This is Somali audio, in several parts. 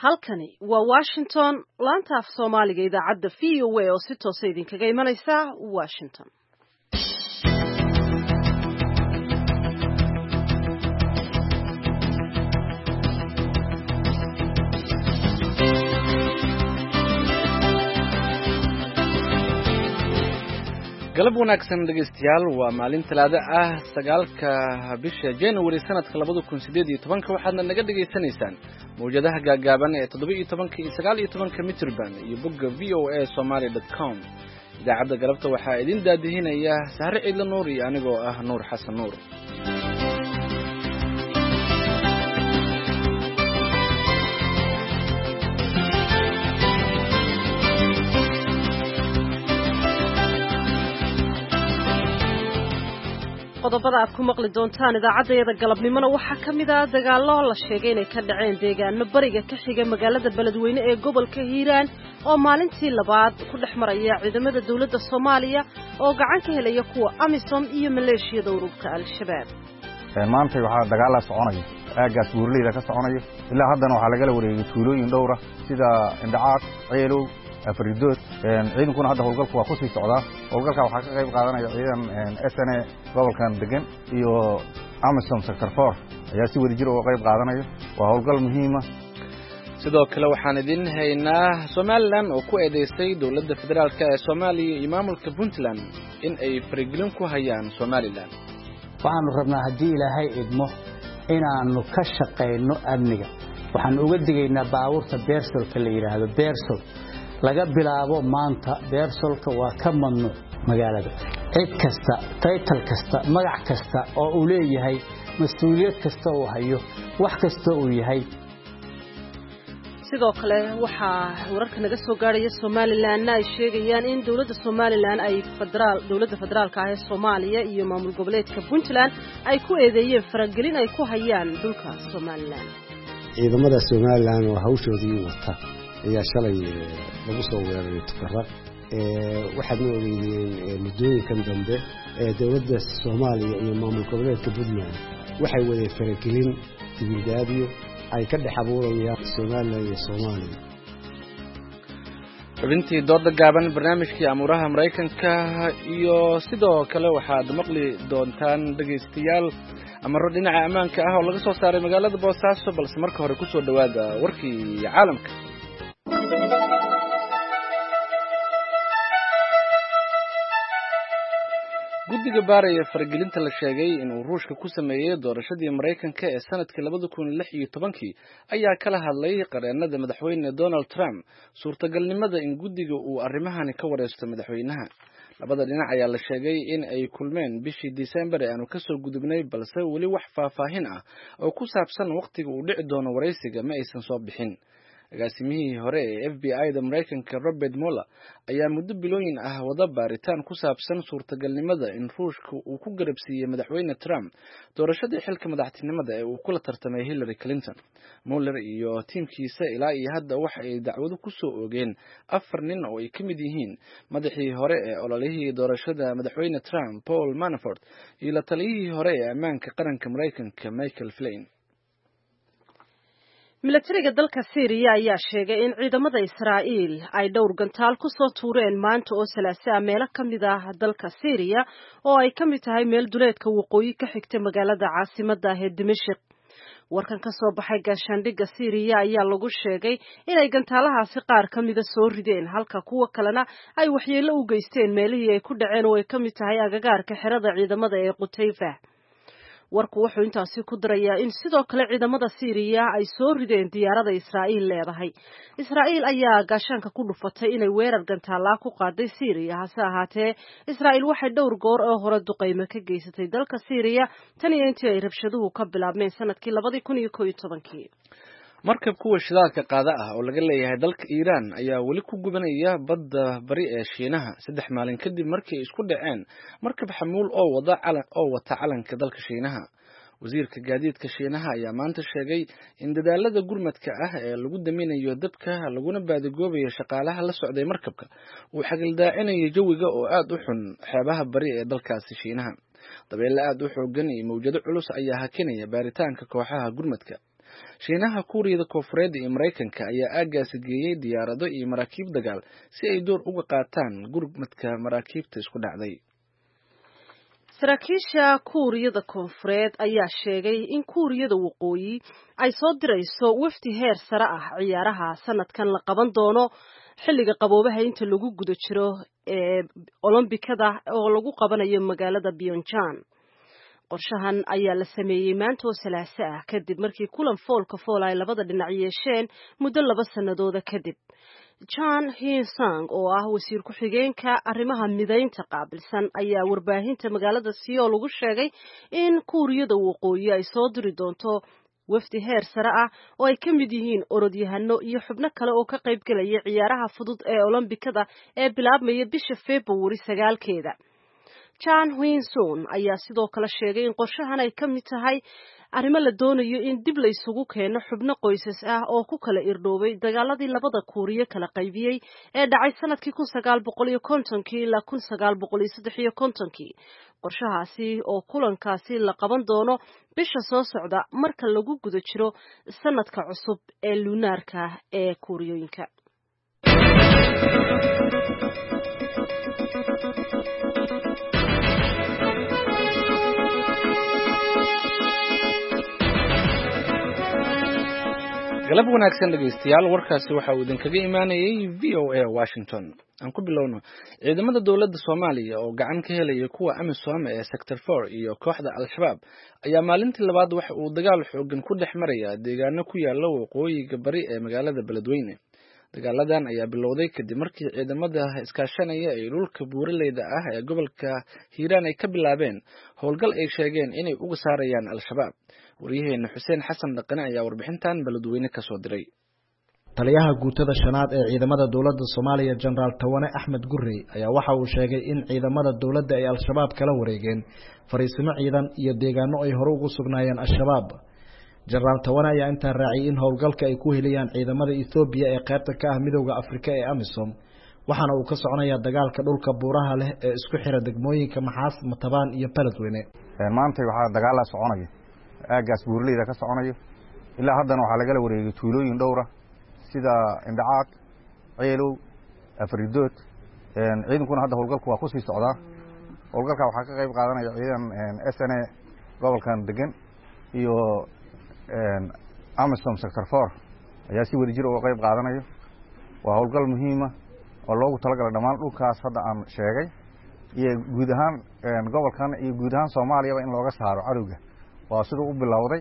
halkani waa Washington laanta af Soomaaliga idaacadda VOA oo si toos ah idinkaga imanaysa Washington. galab wanaagsan dhageystayaal waa maalin talaado ah 9 bisha January sanadka 2018 waxaadna naga dhageysanaysaan mowjadaha gaagaaban ee 17 iyo 19 mitir band iyo bogga voasomali.com idaacadda galabta waxaa idin daadihinaya Sahre Ciidla Nuur iyo anigoo ah Nuur Xasan Nuur. qodobada aad ku maqli doontaan idaacadda galabnimona waxaa kamid ah dagaalo la sheegay inay ka dhaceen deegaano bariga ka xiga magaalada Beledweyne ee gobolka Hiiraan oo maalintii labaad ku dhexmaraya ciidamada dawladda Soomaaliya oo gacan ka helaya kuwa AMISOM iyo maleeshiyada ururka Al-Shabaab. maanta waxaa dagaal soconaya aagaas buurleyda ka soconaya ilaa haddana waxaa laga wareegay tuulooyin dhowr ah sida Indhacaad, Ceelow, Afridood ciidankuna hadda howlgalku waa ku sii socdaa. howlgalka waxaa ka qayb qaadanaya ciidan SNA gobolkan degan iyo AMISOM sector 4 ayaa si wadajir uga qayb qaadanaya. waa howlgal muhiim ah. sidoo kale waxaan idin haynaa Somaliland oo ku eedeysay dawladda federaalka ee Soomaaliya iyo maamulka Puntland in ay faragelin ku hayaan Somaliland. waxaanu rabnaa haddii Ilaahay idmo inaanu ka shaqeyno amniga. waxaan uga digaynaa baabuurta beersolka la yiraahdo beersol laga bilaabo maanta beersolka waa ka mamnuuc magaalada. cid kasta, title kasta, magac kasta oo uu leeyahay, mas'uuliyad kasta oo hayo, wax kasta oo yahay. sidoo kale waxaa wararka naga soo gaaraya Somaliland ay sheegayaan in dawladda Somaliland ay dawladda federaalka ah ee Soomaaliya iyo maamul goboleedka Puntland ay ku eedeeyeen faragelin ay ku hayaan dhulka Somaliland. ciidamada Somaliland oo hawshoodii wata ayaa shalay lagu soo weeraray Tukaraq. waxaadna ogeeyeen muddooyinkan dambe dawladda Soomaaliya iyo maamul goboleedka Puntland waxay wada faragelin dibadaabiyo ay ka dhex abuurayaan Somaliland iyo Soomaaliya. xubintii dooda gaaban barnaamijkii amuuraha Mareykanka iyo sidoo kale waxaad maqli doontaan dhageystayaal amaro dhinaca ammaanka ah oo laga soo saaray magaalada Boosaaso balse marka hore ku soo dhawaada warkii caalamka. guddiga baaraya faragelinta la sheegay in uu Ruushka ku sameeyay doorashadii Mareykanka ee sanadkii 2016 ayaa kala hadlay qareenada madaxweyne Donald Trump suurtagalnimada in guddiga uu arrimahani ka wareysto madaxweynaha. labada dhinac ayaa la sheegay in ay kulmeen bishii December ee aanu ka soo gudubnay balse weli wax faahfaahin ah oo ku saabsan waqtiga uu dhici doono wareysiga ma aysan soo bixin. agaasimihii hore ee FBI-da Mareykanka Robert Mueller ayaa muddo bilooyin ah wada baaritaan ku saabsan suurtagalnimada in Ruushka uu ku garabsiiyay madaxweyne Trump doorashadii xilka madaxtinimada ee uu kula tartamay Hillary Clinton. Mueller iyo tiimkiisa ilaa iyo hadda waxa ay dacwado ku soo oogeen 4 nin oo ay ka mid yihiin madaxii hore ee ololihii doorashada madaxweyne Trump Paul Manafort iyo la taliyihii hore ee ammaanka qaranka Mareykanka Michael Flynn. militariga dalka Syria ayaa sheegay in ciidamada Israa'iil ay dhowr gantaal ku soo tuureen maanta oo Salaasaa meelo kamid ah dalka Syria oo ay kamid tahay meel duleedka waqooyi ka xigta magaalada caasimadda ah ee Dimashq. warkan ka soo baxay gaashaandhigga Syria ayaa lagu sheegay inay gantaalahaasi qaar kamid ah soo rideen halka kuwa kalena ay waxyeello u geysteen meelihii ay ku dhaceen oo ay kamid tahay agagaarka xerada ciidamada ee Qutayfa. warku wuxuu intaasi ku darayaa in sidoo kale ciidamada Syria ay soo rideen diyaarada Israa'iil leedahay. Israa'iil ayaa gaashaanka ku dhufatay inay weerar gantaala ku qaaday Syria hase ahaatee Israa'iil waxay dhowr goor oo hore duqeymo ka geysatay dalka Syria tan iyo intii ay rabshaduhu ka bilaabmeen sanadkii 2011. markab kuwa shidaalka qaada ah oo laga leeyahay dalka Iran ayaa weli ku gubanaya badda bari ee Shiinaha 3 maalin kadib markii ay isku dhaceen markab xamuul oo wata calanka dalka Shiinaha. wasiirka gaadiidka Shiinaha ayaa maanta sheegay in dadaalada gurmadka ah ee lagu daminayo dabka laguna baadagoobayo shaqaalaha la socday markabka uu xagaldaacinayo jawiga oo aad u xun xeebaha bari ee dalkaasi Shiinaha. dabeelle aad u xoogan iyo mawjado culus ayaa hakinaya baaritaanka kooxaha gurmadka. shiinaha kuuriyada koonfureed iyo maraykanka ayaa aaggaasi geeyey diyaarado iyo maraakiib dagaal si ay door uga qaataan gurmadka maraakiibta isku dhacday. saraakiisha kuuriyada koonfureed ayaa sheegay in kuuriyada waqooyi ay soo dirayso wafdi heer sare ah ciyaaraha sanadkan la qaban doono xilliga qaboobaha inta lagu guda jiro ee olombikada oo lagu qabanayo magaalada Pyongyang. qorshahan ayaa la sameeyey maanta oo Salaaso ah kadib markii kulan foolka fool ay labada dhinac yeesheen muddo 2 sanadooda kadib. Chan Hee-sang oo ah wasiir ku-xigeenka arrimaha mideynta qaabilsan ayaa warbaahinta magaalada Seoul ugu sheegay in kuuriyada waqooyi ay soo diri doonto wafdi heer sare ah oo ay ka mid yihiin orodyahano iyo xubno kale oo ka qayb galaya ciyaaraha fudud ee olombikada ee bilaabmaya bisha February 9-keeda. Chan Hee-sung ayaa sidoo kale sheegay in qorshahan ay ka mid tahay arrimo la doonayo in dib la isugu keeno xubno qoysas ah oo ku kala irdhoobay dagaaladii labada Kuuriya kala qaybiyay ee dhacay sanadkii 1950 ilaa 1953. qorshahaasi oo kulankaasi la qaban doono bisha soo socda marka lagu guda jiro sanadka cusub ee lunaarka ee Kuuriyooyinka. galab wanaagsan dhegeystayaal, warkaasi waxa uu idinkaga imaanayay VOA Washington. aan ku bilowno ciidamada dawladda Soomaaliya oo gacan ka helaya kuwa AMISOM ee Sector 4 iyo kooxda Al-Shabaab ayaa maalintii labaad waxa uu dagaal xoogan ku dhex maraya deegaano ku yaala waqooyiga bari ee magaalada Beledweyne. dagaaladan ayaa bilowday kadib markii ciidamada iskaashanaya ee dhulka buuraleyda ah ee gobolka Hiiraan ay ka bilaabeen howlgal ay sheegeen inay uga saarayaan Al-Shabaab. wariyaheena Xuseen Xasan Dhaqane ayaa warbixintan Beledweyne ka soo diray. taliyaha guutada shanaad ee ciidamada dawladda Soomaaliya General Tawane Axmed Gurrey ayaa waxa uu sheegay in ciidamada dawladda ay Al-Shabaab kala wareegeen fariisimo ciidan iyo deegaano ay hore ugu sugnaayeen Al-Shabaab. General Tawane ayaa intaa raaciyay in howlgalka ay ku helayaan ciidamada Ethiopia ee qaybta ka ah midowga Afrika ee AMISOM waxaana uu ka soconayaa dagaalka dhulka buuraha leh ee isku xira degmooyinka Maxaas, Matabaan iyo Beledweyne. maanta waxa dagaal la soconaya aagaas buurleyda ka soconayo ilaa haddana waxa laga wareegay tuulooyin dhowra sida Indhacaad, Ceelow, Afridood. ciidankuna hadda howlgalku waa ku sii socdaa. howlgalka waxa ka qayb qaadanaya ciidan SNA gobolkan degan iyo AMISOM Sector 4 ayaa si wadajir uga qayb qaadanayo. waa howlgal muhiim ah oo loogu talagalay dhammaan dhulkaas hadda aan sheegay iyo guud ahaan gobolkan iyo guud ahaan Soomaaliya in looga saaro cadowga. waa sidoo u bilowday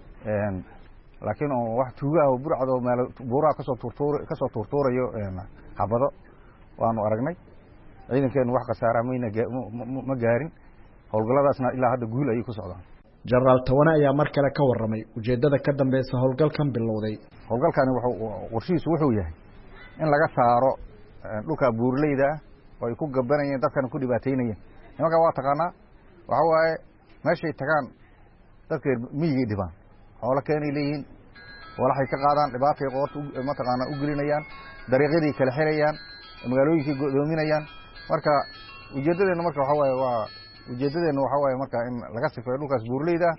laakiin oo wax tuuga ah burcado meel buura ka soo turtuurayo xabado waanu aragnay. ciidankeenu wax khasaara ma gaarin. howlgalladaasna ilaa hadda guul ay ku socdaan. General Tawane ayaa mar kale ka warramay ujeedada ka dambaysa howlgalkan bilowday. howlgalkani qorshihiisu wuxuu yahay in laga saaro dhulka buurleyda oo ay ku gabanayeen dadkan ku dhibaateynayeen. nimanka waa taqaanaa waxa waaye meeshay tagaan dadka miyiga dhibaan xoolo keenay leeyihiin walaxay ka qaadaan dhibaatay qoorta ma taqaana u gelinayaan dariiqadii kala xirayaan magaalooyinkii godoominayaan. marka ujeedadeena waxa waaye marka in laga sifeeyo dhulkaas buurleyda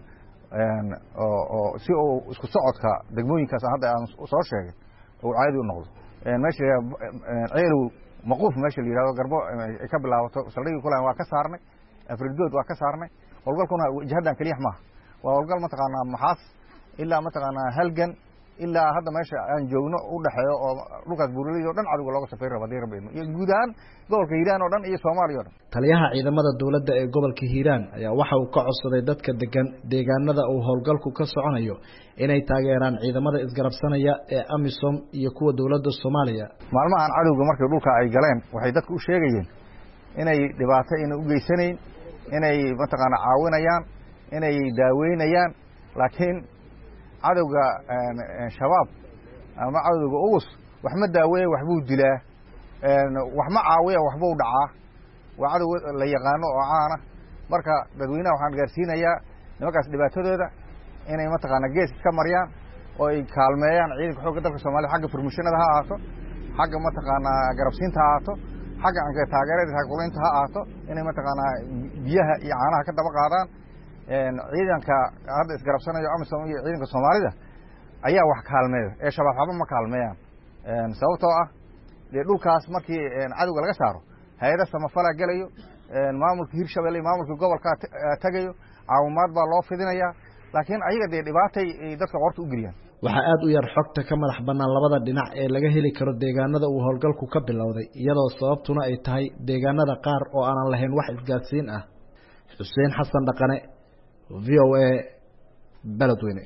oo si uu isku socodka degmooyinkaas hadda aan soo sheegay oo caadi u noqdo. meesha Ceelow maquuf meesha la yiraahdo garbo ay ka bilaabato saldhigii kulan waa ka saarnay. Afridood waa ka saarnay. howlgalkuna jihadan kaliya ma waa howlgal ma taqaanaa Maxaas ilaa ma taqaanaa Halgan ilaa hadda meesha aan joogno u dhaxeeyo oo dhulkaas buuraleyda oo dhan cadowga looga safeeyo rabadeen iyo guud ahaan gobolka Hiiraan oo dhan iyo Soomaaliya oo dhan. taliyaha ciidamada dawladda ee gobolka Hiiraan ayaa waxa uu ka codsaday dadka degan deegaanada uu howlgalku ka soconayo inay taageeraan ciidamada isgarabsanaya ee AMISOM iyo kuwa dawladda Soomaaliya. maalmahan cadowga markay dhulka ay galeen waxay dadku u sheegayeen inay dhibaato u geysaneen inay ma taqaanaa caawinayaan inay daaweynayaan laakiin cadowga shabaab ama cadowga ugus wax ma daaweeyo wax buu dilaa wax ma caawiyo wax buu dhacaa. waa cadow la yaqaano oo caana. marka dadweynaha waxaan gaarsiinayaa nimankaas dhibaatadooda inay ma taqaanaa gees iska mariyaan oo ay kaalmeeyaan ciidanka xoogga dalka Soomaaliya xagga furmishanada ha ahaato xagga ma taqaanaa garabsiinta ha ahaato xagga anka taageerada xaqulaynta ha ahaato inay ma taqaanaa biyaha iyo caanaha ka daba qaadaan. ciidanka hadda isgarabsanayo AMISOM iyo ciidanka Soomaalida ayaa wax kaalmeeyo ee shabaab waxba ma kaalmeeyaan sababtoo ah dee dhulkaas markii cadowga laga saaro hay-ada samafala gelayo maamulka Hirshabelle maamulka gobolka tagayo caawimaad baa loo fidinayaa laakiin ayaga dee dhibaatay dadka qorta u geliyaan waxaa aad u yar xogta ka madax bannaan labada dhinac ee laga heli karo deegaanada uu howlgalku ka bilowday iyadoo sababtuna ay tahay deegaanada qaar oo aanan lahayn wax isgaadsiin ah Xuseen Xasan Dhaqane VOA Beledweyne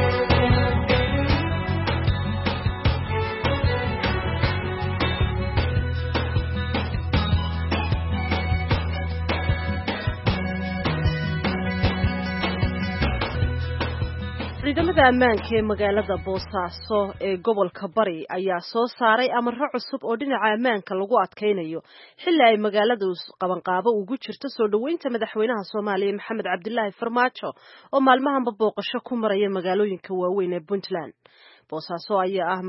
ciidamada ammaanka ee magaalada Boosaaso ee gobolka Bari ayaa soo saaray amarro cusub oo dhinaca ammaanka lagu adkeynayo xilli ay magaaladu qabanqaabo ugu jirto soo dhaweynta madaxweynaha Soomaaliya Maxamed Cabdullaahi Farmaajo oo maalmahanba booqasho ku maraya magaalooyinka waaweyn ee Puntland. Boosaaso ayaa ah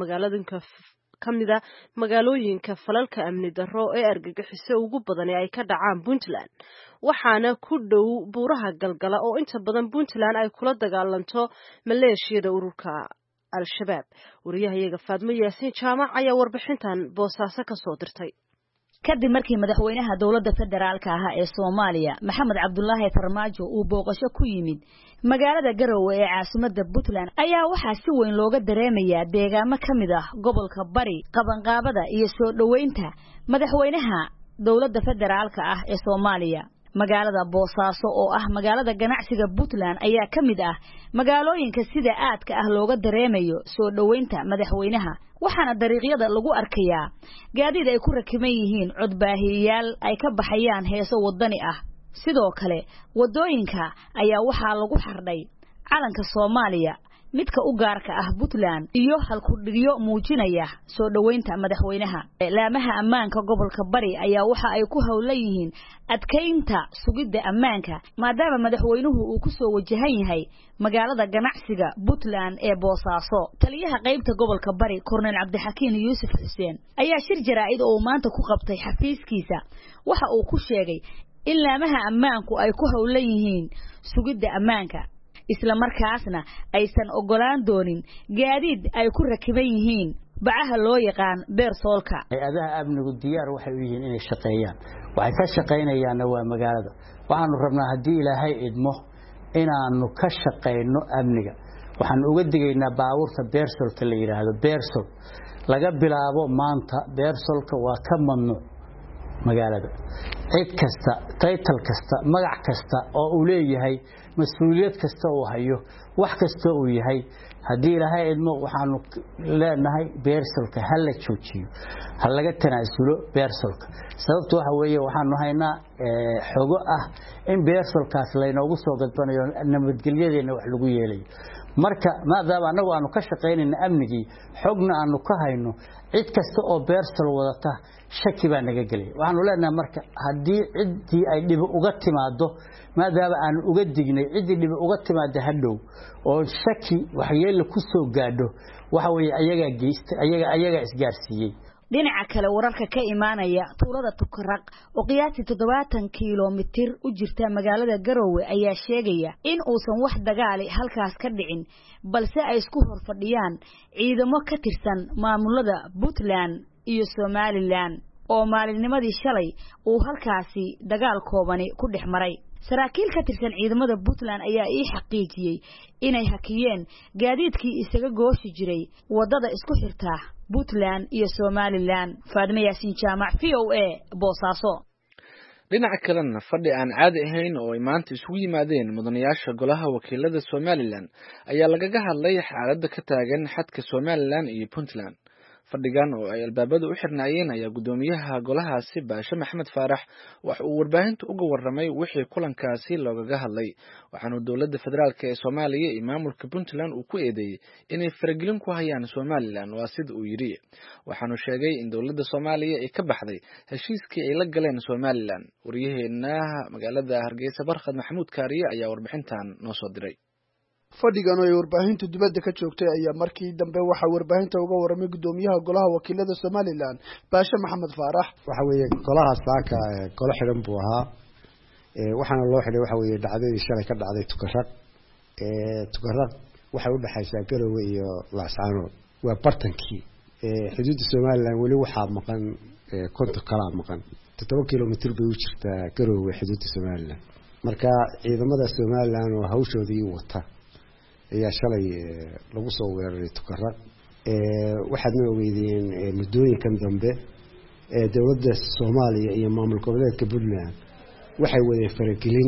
kamida magaalooyinka falalka amni darro ee argagixiso ugu badan ee ay ka dhacaan Puntland waxaana ku dhow buuraha galgala oo inta badan Puntland ay kula dagaalanto maleeshiyada ururka al-shabaab. wariyahayaga Faadmo Yaasiin Jaamac ayaa warbixintan Boosaaso ka soo dirtay. kadib markii madaxweynaha dawladda federaalka ah ee Soomaaliya Maxamed Cabdullaahi Farmaajo uu booqasho ku yimid magaalada Garowe ee caasimadda Puntland ayaa waxaa si weyn looga dareemayaa deegaamo kamid ah gobolka Bari qabanqaabada iyo soo dhaweynta madaxweynaha dawladda federaalka ah ee Soomaaliya. magaalada Boosaaso oo ah magaalada ganacsiga Puntland ayaa kamid ah magaalooyinka sida aadka ah looga dareemayo soo dhaweynta madaxweynaha waxaana dariiqyada lagu arkayaa gaadiid ay ku rakiban yihiin codbaahiyayaal ay ka baxayaan heeso wadani ah sidoo kale wadooyinka ayaa waxaa lagu xardhay calanka Soomaaliya midka u gaarka ah Puntland iyo halkudhigyo muujinaya soo dhaweynta madaxweynaha. laamaha ammaanka gobolka Bari ayaa waxa ay ku hawlan yihiin adkeynta sugidda ammaanka maadaama madaxweynuhu uu ku soo wajahan yahay magaalada ganacsiga Puntland ee Boosaaso. taliyaha qaybta gobolka Bari Korneyl Cabdixakiin Yuusuf Xuseen ayaa shir jaraa'id oo maanta ku qabtay xafiiskiisa waxa uu ku sheegay in laamaha ammaanku ay ku hawlan yihiin sugidda ammaanka isla markaasna aysan ogolaan doonin gaadiid ay ku rakiban yihiin bacaha loo yaqaan beersoolka. hay'adaha amnigu diyaar waxay u yihiin inay shaqeeyaan waxay ka shaqeynayaan waa magaalada waxaanu rabnaa haddii Ilaahay idmo inaanu ka shaqeyno amniga waxaan uga digaynaa baabuurta beersolka la yiraahdo beersol laga bilaabo maanta beersolka waa ka mamnuuc magaalada cid kasta title kasta magac kasta oo uu leeyahay mas'uuliyad kasta oo hayo wax kasta oo yahay haddii Ilaahay idmo waxaanu leenahay beersolka hal la joojiyo hal laga tanaasulo beersolka sababtoo waxa weeye waxaanu haynaa xogo ah in beersolkaas la inoogu soo gadbanayo nabadgelyadeena wax lagu yeelay marka maadaama anagu aanu ka shaqeynayna amnigii xogna aanu ka hayno cid kasta oo beersol wadata shaki baa naga galay waxaanu leenahay marka haddii ciddii ay dhib uga timaado maadaama aan uga dignay ciddii dhib uga timaado hadhow oo shaki waxyeello ku soo gaadho waxa weeye ayaga isgaarsiiyay. dhinaca kale wararka ka imaanaya tuulada Tukaraq oo qiyaastii 70 kiiloomitir u jirta magaalada Garowe ayaa sheegaya in uusan wax dagaali halkaas ka dhicin balse ay isku horfadhiyaan ciidamo ka tirsan maamulada Puntland iyo Somaliland oo maalinnimadii shalay uu halkaasi dagaal koobani ku dhex maray. saraakiil ka tirsan ciidamada Puntland ayaa ii xaqiijiyay inay hakiyeen gaadiidkii isaga gooshi jiray wadada isku xirta Puntland iyo Somaliland. Faadmo Yaasiin Jaamac VOA Boosaaso. dhinaca kalena fadhi aan caadi ahayn oo ay maanta isugu yimaadeen mudanayaasha golaha wakiilada Somaliland ayaa lagaga hadlay xaaladda ka taagan xadka Somaliland iyo Puntland. fadhigan oo ay albaabada u xirnaayeen ayaa gudoomiyaha golahaasi Baashe Maxamed Faarax wax uu warbaahinta uga warramay wixii kulankaasi loogaga hadlay waxaana dawladda federaalka ee Soomaaliya iyo maamulka Puntland uu ku eedeeyay inay faragelin ku hayaan Somaliland waa sida uu yiri waxaanu sheegay in dawladda Soomaaliya ay ka baxday heshiiskii ay la galeen Somaliland. wariyaheena magaalada Hargeysa Barkhad Maxamuud Kaariye ayaa warbixintan noo soo diray. fadhigan oo ay warbaahintu dibadda ka joogtay ayaa markii dambe waxa warbaahinta uga waramay gudoomiyaha golaha wakiilada Somaliland Baashe Maxamed Faarax. waxa weeye golaha saaka golo xiran buu ahaa waxaana loo xidhay waxa weeye dhacdadii shalay ka dhacday Tukaraq waxay u dhaxaysaa Garowe iyo Laascaanood waa bartankii xuduudda Soomaaliland wali waxaa maqan konton kala maqan 7 kilomitir bay u jirtaa Garowe xuduudda Soomaaliland marka ciidamada Soomaaliland oo hawshoodii wata ayaa shalay lagu soo weeraray Tukarraq waxaadna ogeydeen muddooyinkan dambe dawladda Soomaaliya iyo maamul goboleedka Puntland waxay wadeen faragelin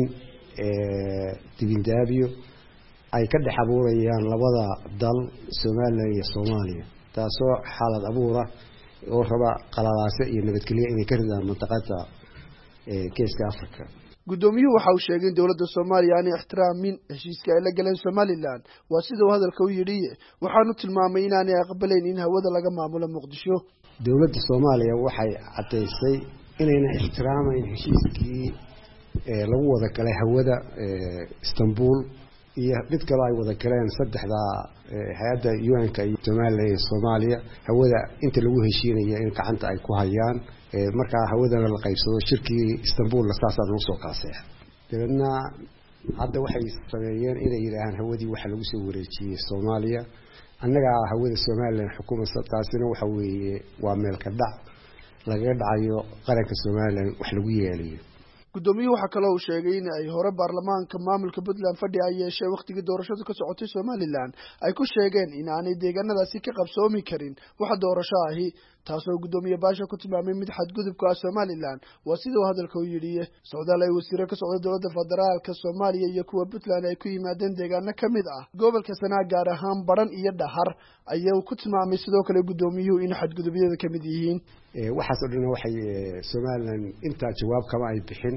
dibindaabiyo ay ka dhex abuurayaan labada dal Soomaaliya iyo Soomaaliya taasoo xaalad abuura oo raba qalalaase iyo nabadgelyo inay ka ridaan mantaqada Geeska Afrika gudoomiyuhu waxa uu sheegay in dawladda Soomaaliya aanay ixtiraamin heshiiska ay la galeen Somaliland waa sida uu hadalka u yidhi waxaanu tilmaamay in aanay aqbalayn in hawada laga maamulo Muqdisho dawladda Soomaaliya waxay cadeysay inayna ixtiraamayn heshiiskii lagu wada galay hawada Istanbul iyo mid kale ay wada galeen saddexda hay'adda UN-ka iyo Soomaaliya hawada inta lagu heshiinaya in gacanta ay ku hayaan marka hawadana la qaybsado shirkii Istanbul la saasaad ugu soo qaasay dadna hadda waxay sameeyeen inay yiraahdaan hawadii waxa lagu soo wareejiyay Soomaaliya annaga hawada Soomaaliland xukuumadda taasina waxa weeye waa meel ka dhac laga dhacayo qaranka Soomaaliland wax lagu yeelayo gudoomiyuhu waxa kale uu sheegay in ay hore baarlamaanka maamulka Puntland fadhi ay yeeshay waqtigii doorashadu ka socotay Somaliland ay ku sheegeen in aanay deegaanadaasi ka qabsoomi karin wax doorasho ahi taasoo gudoomiye baasha ku tilmaamay mid xadgudubka Somaliland waa sida uu hadalka u yidhi Soomaaliya ay wasiiro ka socda dawladda federaalka Soomaaliya iyo kuwa Puntland ay ku yimaadeen deegaano kamid ah gobolka Sanaag gaar ahaan Baran iyo Dhahar ayuu ku tilmaamay sidoo kale gudoomiyuhu in xadgudubyada kamid yihiin waxaas oo dhan waxay Somaliland inta jawaab kama ay bixin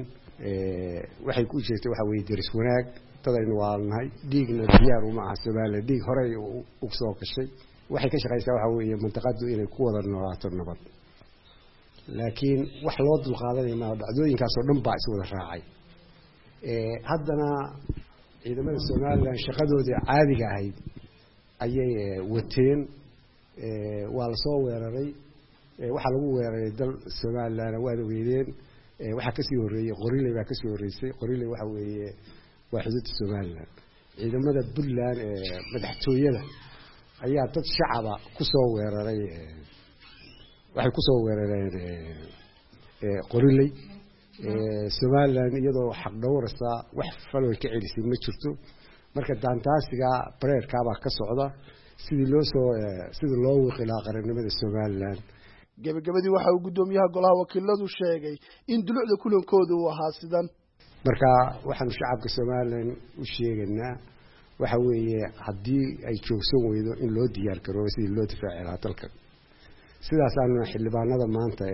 waxay ku jeestay waxa weeye deris wanaag dadayna waalnahay dhiigna diyaar uma aha Somaliland dhiig hore u soo gashay waxay ka shaqaysaa waxa weeye mantaqadu inay ku wada noolaato nabad laakiin wax loo dulqaadanay ma dhacdooyinkaas oo dhan baa is wada raacay haddana ciidamada Somaliland shaqadoodii caadiga ahayd ayay wateen waa la soo weeraray waxa lagu weeraray dal Somaliland waa weereen waxa ka sii horeeyay Qoriley baa ka sii horeysay Qoriley waxa weeye waa xuduudda Somaliland ciidamada Puntland madaxtooyada ayaa dad shacaba ku soo weeraray waxay ku soo weerareen Qoriley Somaliland iyadoo xaq dhowraysa wax falway ka celisay ma jirto marka daantaasiga bareerka baa ka socda sidii loo wiqilaa qarannimada Somaliland gabagabadii waxa uu gudoomiyaha golaha wakiiladu sheegay in dulucda kulankoodu uu ahaa sidan marka waxaan shacabka Somaliland u sheegaynaa waxa weeye haddii ay joogsan weydo in loo diyaar garoobo sidii loo difaaci lahaa dalka sidaas aan xildhibaanada maanta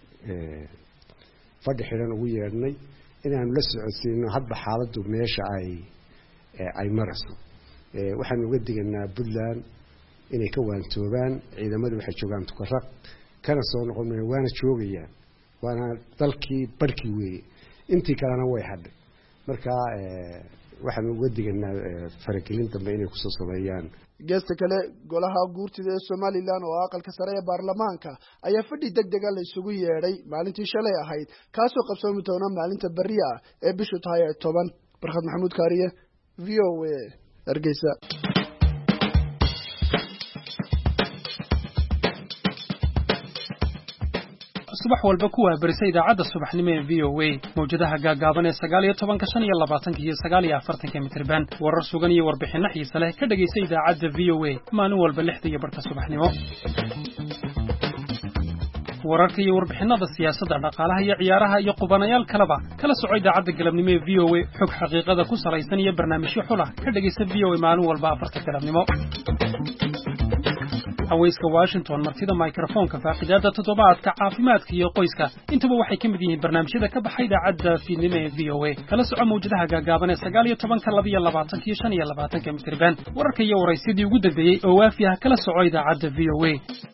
fadhi xiran ugu yeernay inaan la socodsiino hadba xaaladdu meesha ay marayso waxaan uga digaynaa Puntland inay ka waantoobaan ciidamadu waxay joogaan Tukarraq kana soo noqon waana joogayaan waana dalkii barkii weeye intii kalena way hadhay marka waxaan uga digaynaa faragelin dambe inay ku soo sameeyaan geesta kale golaha guurtida ee Somaliland oo aqalka sare ee baarlamaanka ayaa fadhi degdeg ah la isugu yeeray maalintii shalay ahayd kaasoo qabsoomi doona maalinta bariya ee bishu tahay 10 Barxad Maxamuud Kaariye VOA Hargeysa subax walba ku waabarisay idaacadda subaxnimo ee VOA mawjadaha gaagaaban ee 19:25 iyo 49 mitirban warar sugan iyo warbixino xiiso leh ka dhageysa idaacadda VOA maalin walba 6:00 subaxnimo wararka iyo warbixinada siyaasadda dhaqaalaha iyo ciyaaraha iyo qubanayaal kaleba kala soco idaacadda galabnimo ee VOA xog xaqiiqada ku salaysan iyo barnaamijyo xul ah ka dhageysa VOA maalin walba 4 galabnimo hawayska Washington martida microphone-ka faaqidaada toddobaadka caafimaadka iyo qoyska intuba waxay ka mid yihiin barnaamijyada ka baxay idaacadda fiidnimo ee VOA kala soco mawjadaha gaagaaban ee 19, 22 iyo 25 mitirban wararka iyo waraysidii ugu dambeeyay oo waafi ah kala soco idaacadda VOA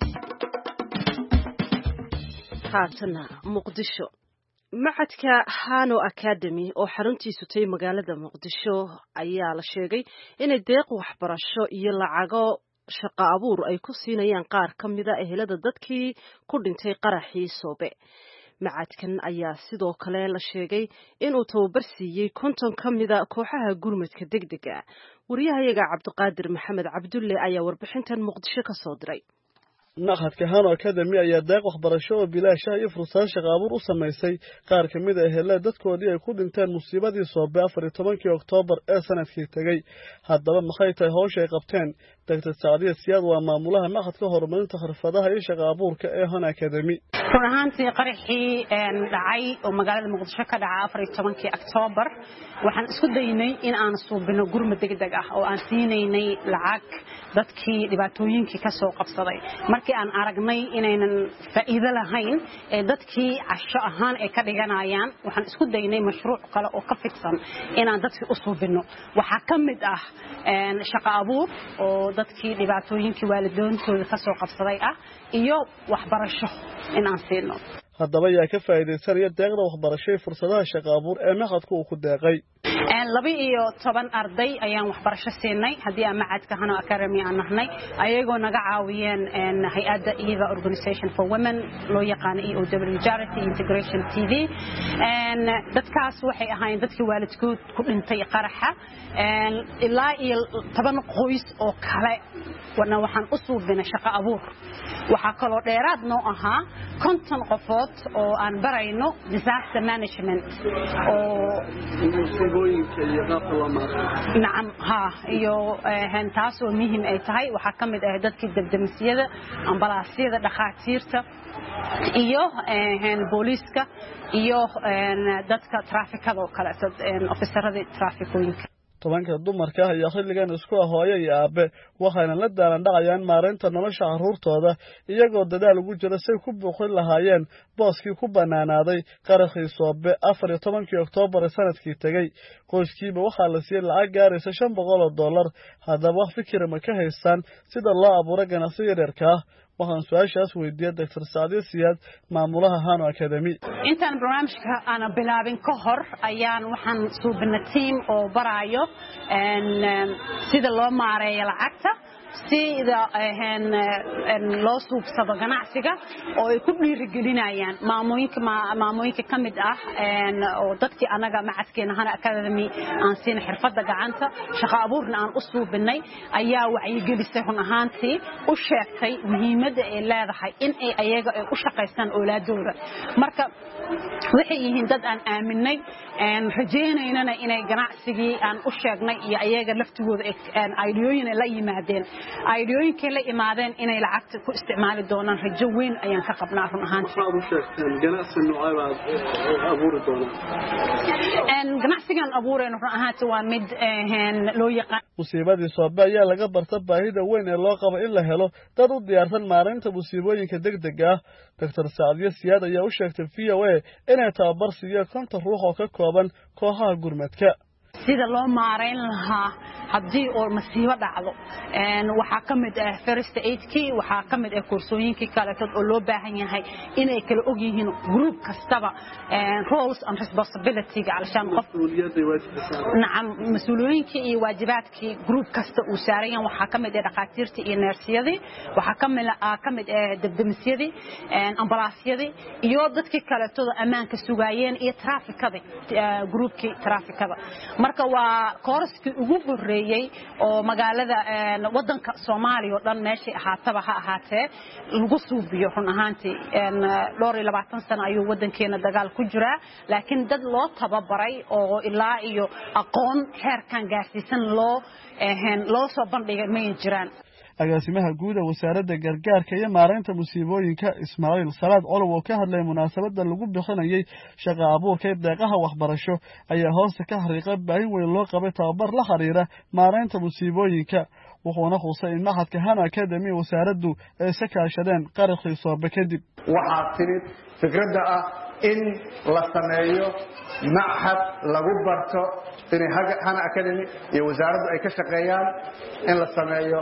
haatana Muqdisho macadka Hano Academy oo xaruntiisu tahay magaalada Muqdisho ayaa la sheegay inay deeq waxbarasho iyo lacago shaqo abuur ay ku siinayaan qaar ka mid ah ehelada dadkii ku dhintay qaraxii Soobe macadkan ayaa sidoo kale la sheegay inuu tababar siiyey 50 ka mida kooxaha gurmadka degdega wariyahayaga cabdiqaadir maxamed cabdulle ayaa warbixintan muqdisho ka soo diray Naqadka Hano Academy ayaa deeq waxbarasho oo bilaash ah iyo fursad shaqo abuur u sameysay qaar ka mid ah ehelada dadkoodii ay ku dhinteen musiibadii Soobe 14 Oktoobar ee sanadkii tagay haddaba maxay tahay hawsha ay qabteen Dr. Saadiya Siyaad waa maamulaha naqadka horumarinta xirfadaha iyo shaqo abuurka ee Hano Academy runtii qarxii dhacay oo magaalada Muqdisho ka dhacay 14 Oktoobar waxaan isku daynay in aan suubino gurmad degdeg ah oo aan siinaynay lacag dadkii dhibaatooyinkii ka soo qabsaday markii aan aragnay inaynan faa'iido lahayn ee dadkii casho ahaan ay ka dhiganayaan waxaan isku daynay mashruuc kale oo ka fidsan inaan dadkii u suubino waxa ka mid ah shaqo abuur oo dadkii dhibaatooyinkii waalidoontooda ka soo qabsaday ah iyo waxbarasho in aan siino haddaba yaa ka faa'iideysanaya deeqda waxbarasho iyo fursadaha shaqo abuur ee naqadku uu ku deeqay 12 arday ayaan waxbarasho siinay hadii aan macadka Hano Academy aan nahnay ayagoo naga caawiyeen hay'adda EVA Organization for Women loo yaqaan EOW Charity Integration TV dadkaas waxay ahaayeen dadkii waalidkood ku dhintay qaraxa ilaa 10 qoys oo kale waxaan u suubinay shaqo abuur waxa kaloo dheeraad noo ahaa 50 qofood oo aan barayno disaster management oo نعم ها iyo taas oo muhiim ay tahay waxa kamid ah dadkii degdegmisiyada ambalaasiyada dhaqaatiirta iyo booliska iyo dadka trafficada oo kale officerada trafficooyinka tobanka dumarka ayaa xilligan isku ah hooyo iyo aabe waxayna la daalan dhacayaan maareynta nolosha carruurtooda iyagoo dadaal ugu jira si ku buuqin lahaayeen booskii ku banaanaaday qaraxii Soobe 14 Oktoobar sanadkii tagay qoyskiiba waxaa la siiyay lacag gaaraysa $500 haddaba wax fikir ma ka haystaan sida loo abuuro ganacsi yaryarka waxaan su'aashaas weydiiyay Dr. Saadiya Siyaad maamulaha Hano Academy intaan barnaamijka aan bilaabin ka hor ayaan waxaan suubinay team oo barayo sida loo maareeyo lacagta sida loo suubsado ganacsiga oo ay ku dhiirigelinayaan maamooyinka kamid ah oo dadkii anaga macadkeena Hano Academy aan siin xirfada gacanta shaqo abuurna aan u suubinay ayaa wacyigelisay run ahaantii u sheegtay muhiimadda ay leedahay in ay ayaga ay u shaqeystaan awlaadooda marka waxay yihiin dad aan aaminay rajeynayna inay ganacsigii aan u sheegnay iyo ayaga laftigooda ideooyin la yimaadeen ideooyinkii la imaadeen inay lacagta ku isticmaali doonaan rajo weyn ayaan ka qabnaa run ahaantii ganacsi noocaad abuuri doonaan ganacsigan abuureen run ahaantii waa mid loo yaqaan musiibadii Soobe ayaa laga barta baahida weyn ee loo qabo in la helo dad u diyaarsan maareynta musiibooyinka degdega ah Dr. Saadiya Siyaad ayaa u sheegtay VOA inay tababar siiyo 50 ruux oo ka kooban kooxaha gurmadka sida loo maareyn lahaa haddii oo masiibo dhacdo waxa kamid ah first aid kii waxa kamid ah koorsooyinkii kale oo loo baahan yahay inay kala og yihiin group kastaba roles and responsibility علشان qof nacam mas'uuliyinka iyo waajibaadkii group kasta uu saaran waxa kamid ah dhaqaatiirta iyo neersiyada waxa kamid ah degdegmisiyada ambalaasiyada iyo dadkii kale oo amaanka sugaayeen iyo trafficada groupkii trafficada marka waa koorskii ugu horeeyay oo magaalada wadanka Soomaaliya oo dhan meeshii ahaataba ha ahaatee lagu suubiyo run ahaantii 22 sano ayuu wadankeena dagaal ku jira laakiin dad loo tababaray oo ilaa iyo aqoon heerkan gaarsiisan loo soo bandhigay ma jiraan agaasimaha guud ee wasaaradda gargaarka iyo maareynta musiibooyinka Ismaaciil Salaad Colow oo ka hadlay munaasabada lagu bixinayay shaqo abuurka deeqaha waxbarasho ayaa hoosta ka xariiqay baahi weyn loo qabay tababar la xiriira maareynta musiibooyinka wuxuuna xusay in macadka Hano Academy wasaaraddu ay sakaashadeen qaraxii Soobe kadib waxaa timid fikradda ah in la sameeyo معهد lagu barto in Hano Academy iyo wasaaraddu ay ka shaqeeyaan in la sameeyo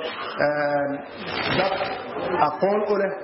dad aqoon u leh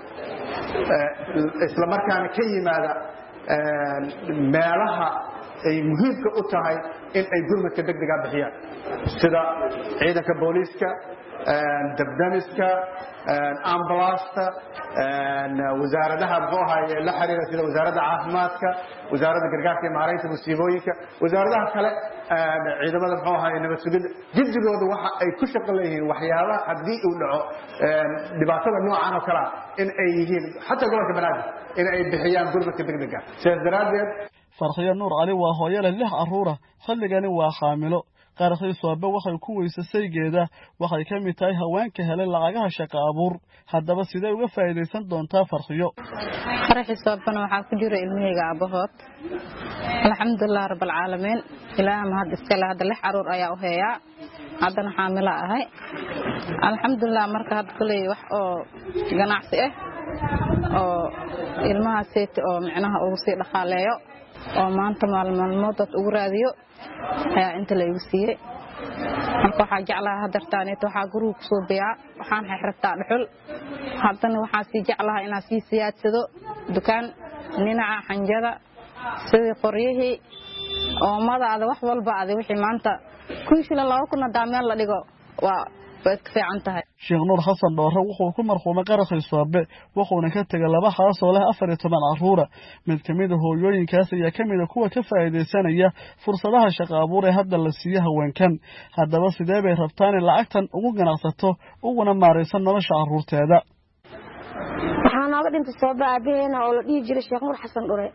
isla markaana ka yimaada meelaha ay muhiimka u tahay in ay gurmadka degdega bixiyaan sida ciidanka booliiska dabdamiska ambulasta wasaaradaha muxuu ahaye la xiriira sida wasaaradda caafimaadka wasaaradda gargaarka iyo maaraynta musiibooyinka wasaaradaha kale ciidamada muxuu ahaye nabad sugidda jiddigooda waxa ay ku shaqo leeyihiin waxyaabaha haddii uu dhaco dhibaatada noocan oo kale in ay yihiin xataa gobolka banaadir in ay bixiyaan gurmadka degdega sidaas daraaddeed farxiyo nuur cali waa hooyo leh 6 carruur ah xilligani waa xaamilo qaarkii soobe waxay ku weysasaygeeda waxay ka mid tahay haweenka helay lacagaha shaqo abuur haddaba sidee uga faa'iideysan doontaa farxiyo farxii soobana waxaa ku jira ilmahayga aabahood alxamdulilah rabbil caalamiin ilaaha mahad iskale hadda 6 carruur ayaa u heeyaa haddana xaamilo ahay alxamdulilah marka hadda kuley wax oo ganacsi ah oo ilmaha seeti oo micnaha ugu sii dhaqaaleeyo oo maanta maalmood dad ugu raadiyo ayaa inta la igu siiyay marka waxaa jeclaha hadartaaneet waxaa guriga ku soo biyaa waxaan xirxirtaa dhuxul haddana waxaa sii jeclaha inaan sii siyaadsado dukaan dhinaca xanjada sidii qoryihii oomadaada wax walba wixii maanta kuishila 2,000 daameel la dhigo waa fiican tahay Sheekh Nuur Xasan Dhoore wuxuu ku marxuumay qaraqay soobe wuxuuna ka tagay 2 xaas oo leh 14 carruur mid kamid ah hooyooyinkaas ayaa kamid ah kuwa ka faa'iideysanaya fursadaha shaqo abuur ee hadda la siiyo haweenkan haddaba sidee bay rabtaan in lacagtan ugu ganacsato uguna maareysan nolosha carruurteeda waxaan nooga dhintay soobe aabaheena oo la dhihi jiray Sheekh Nuur Xasan Dhoore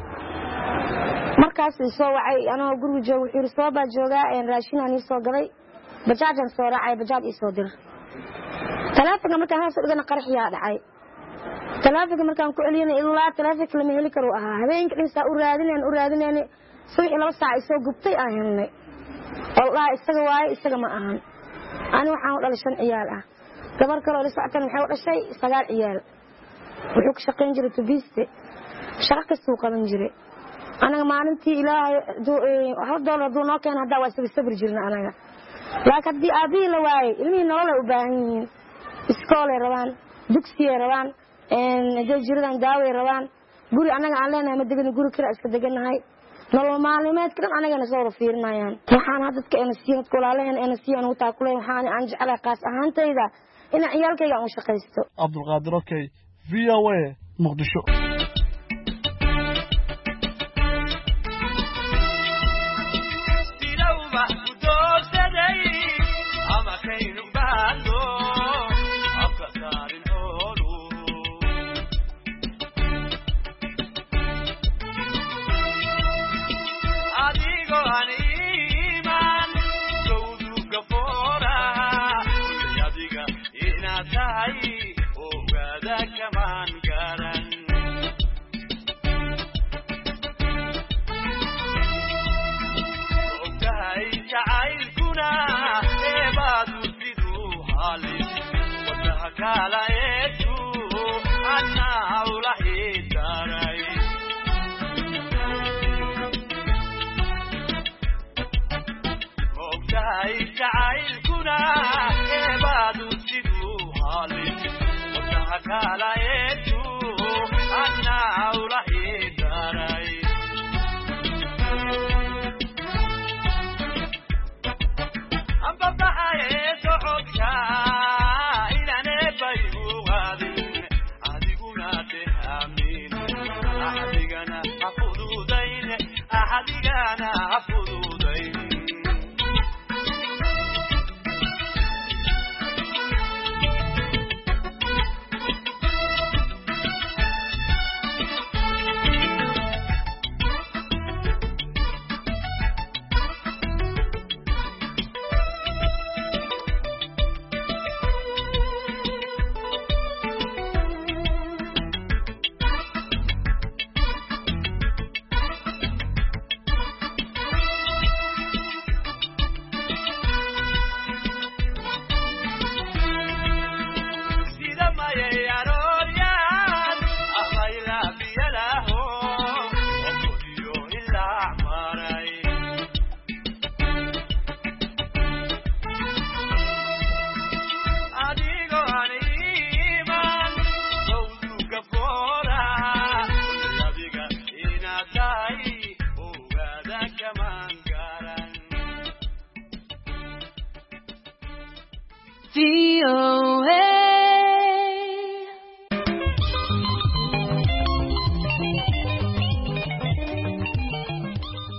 markaas soo wacay anoo guriga joogo wuxuu yiri sooba joogaa raashin aan soo gaday bajaajan soo raacay bajaaj isoo dir talaafiga markaan hoos dhigana qarxiyaa dhacay talaafiga markaan ku celiyay ilaa talaafig lama heli karo habeenkii dhinsa u raadineen suuxi 2 saac isoo gubtay aan helnay wallahi isaga ma ahan ani waxaan u dhalay 5 ciyaal gabar kale oo la socotay waxay u dhashay 9 ciyaal wuxuu ka shaqeyn jiray tubiste shaqo soo qaban jiray anaga maalintii ilaahay $1 doo noo keen hadda waa sabir jirna anaga laakiin hadii aabii la waayay ilmihii nolol ay u baahan yihiin iskoolay rabaan dugsiye rabaan jiradan daaway rabaan guri anaga aan leenahay ma degan guri kira iska deganahay nolol maalmeedka dhan anagana soo fiirnayaan waxaan hadda dadka NSC kulaalahan NSC aan u taakulay waxaan aan jeclay qaas ahaantayda in ciyaalkayga aan shaqaysto Abdulqaadir Okay VOA Muqdisho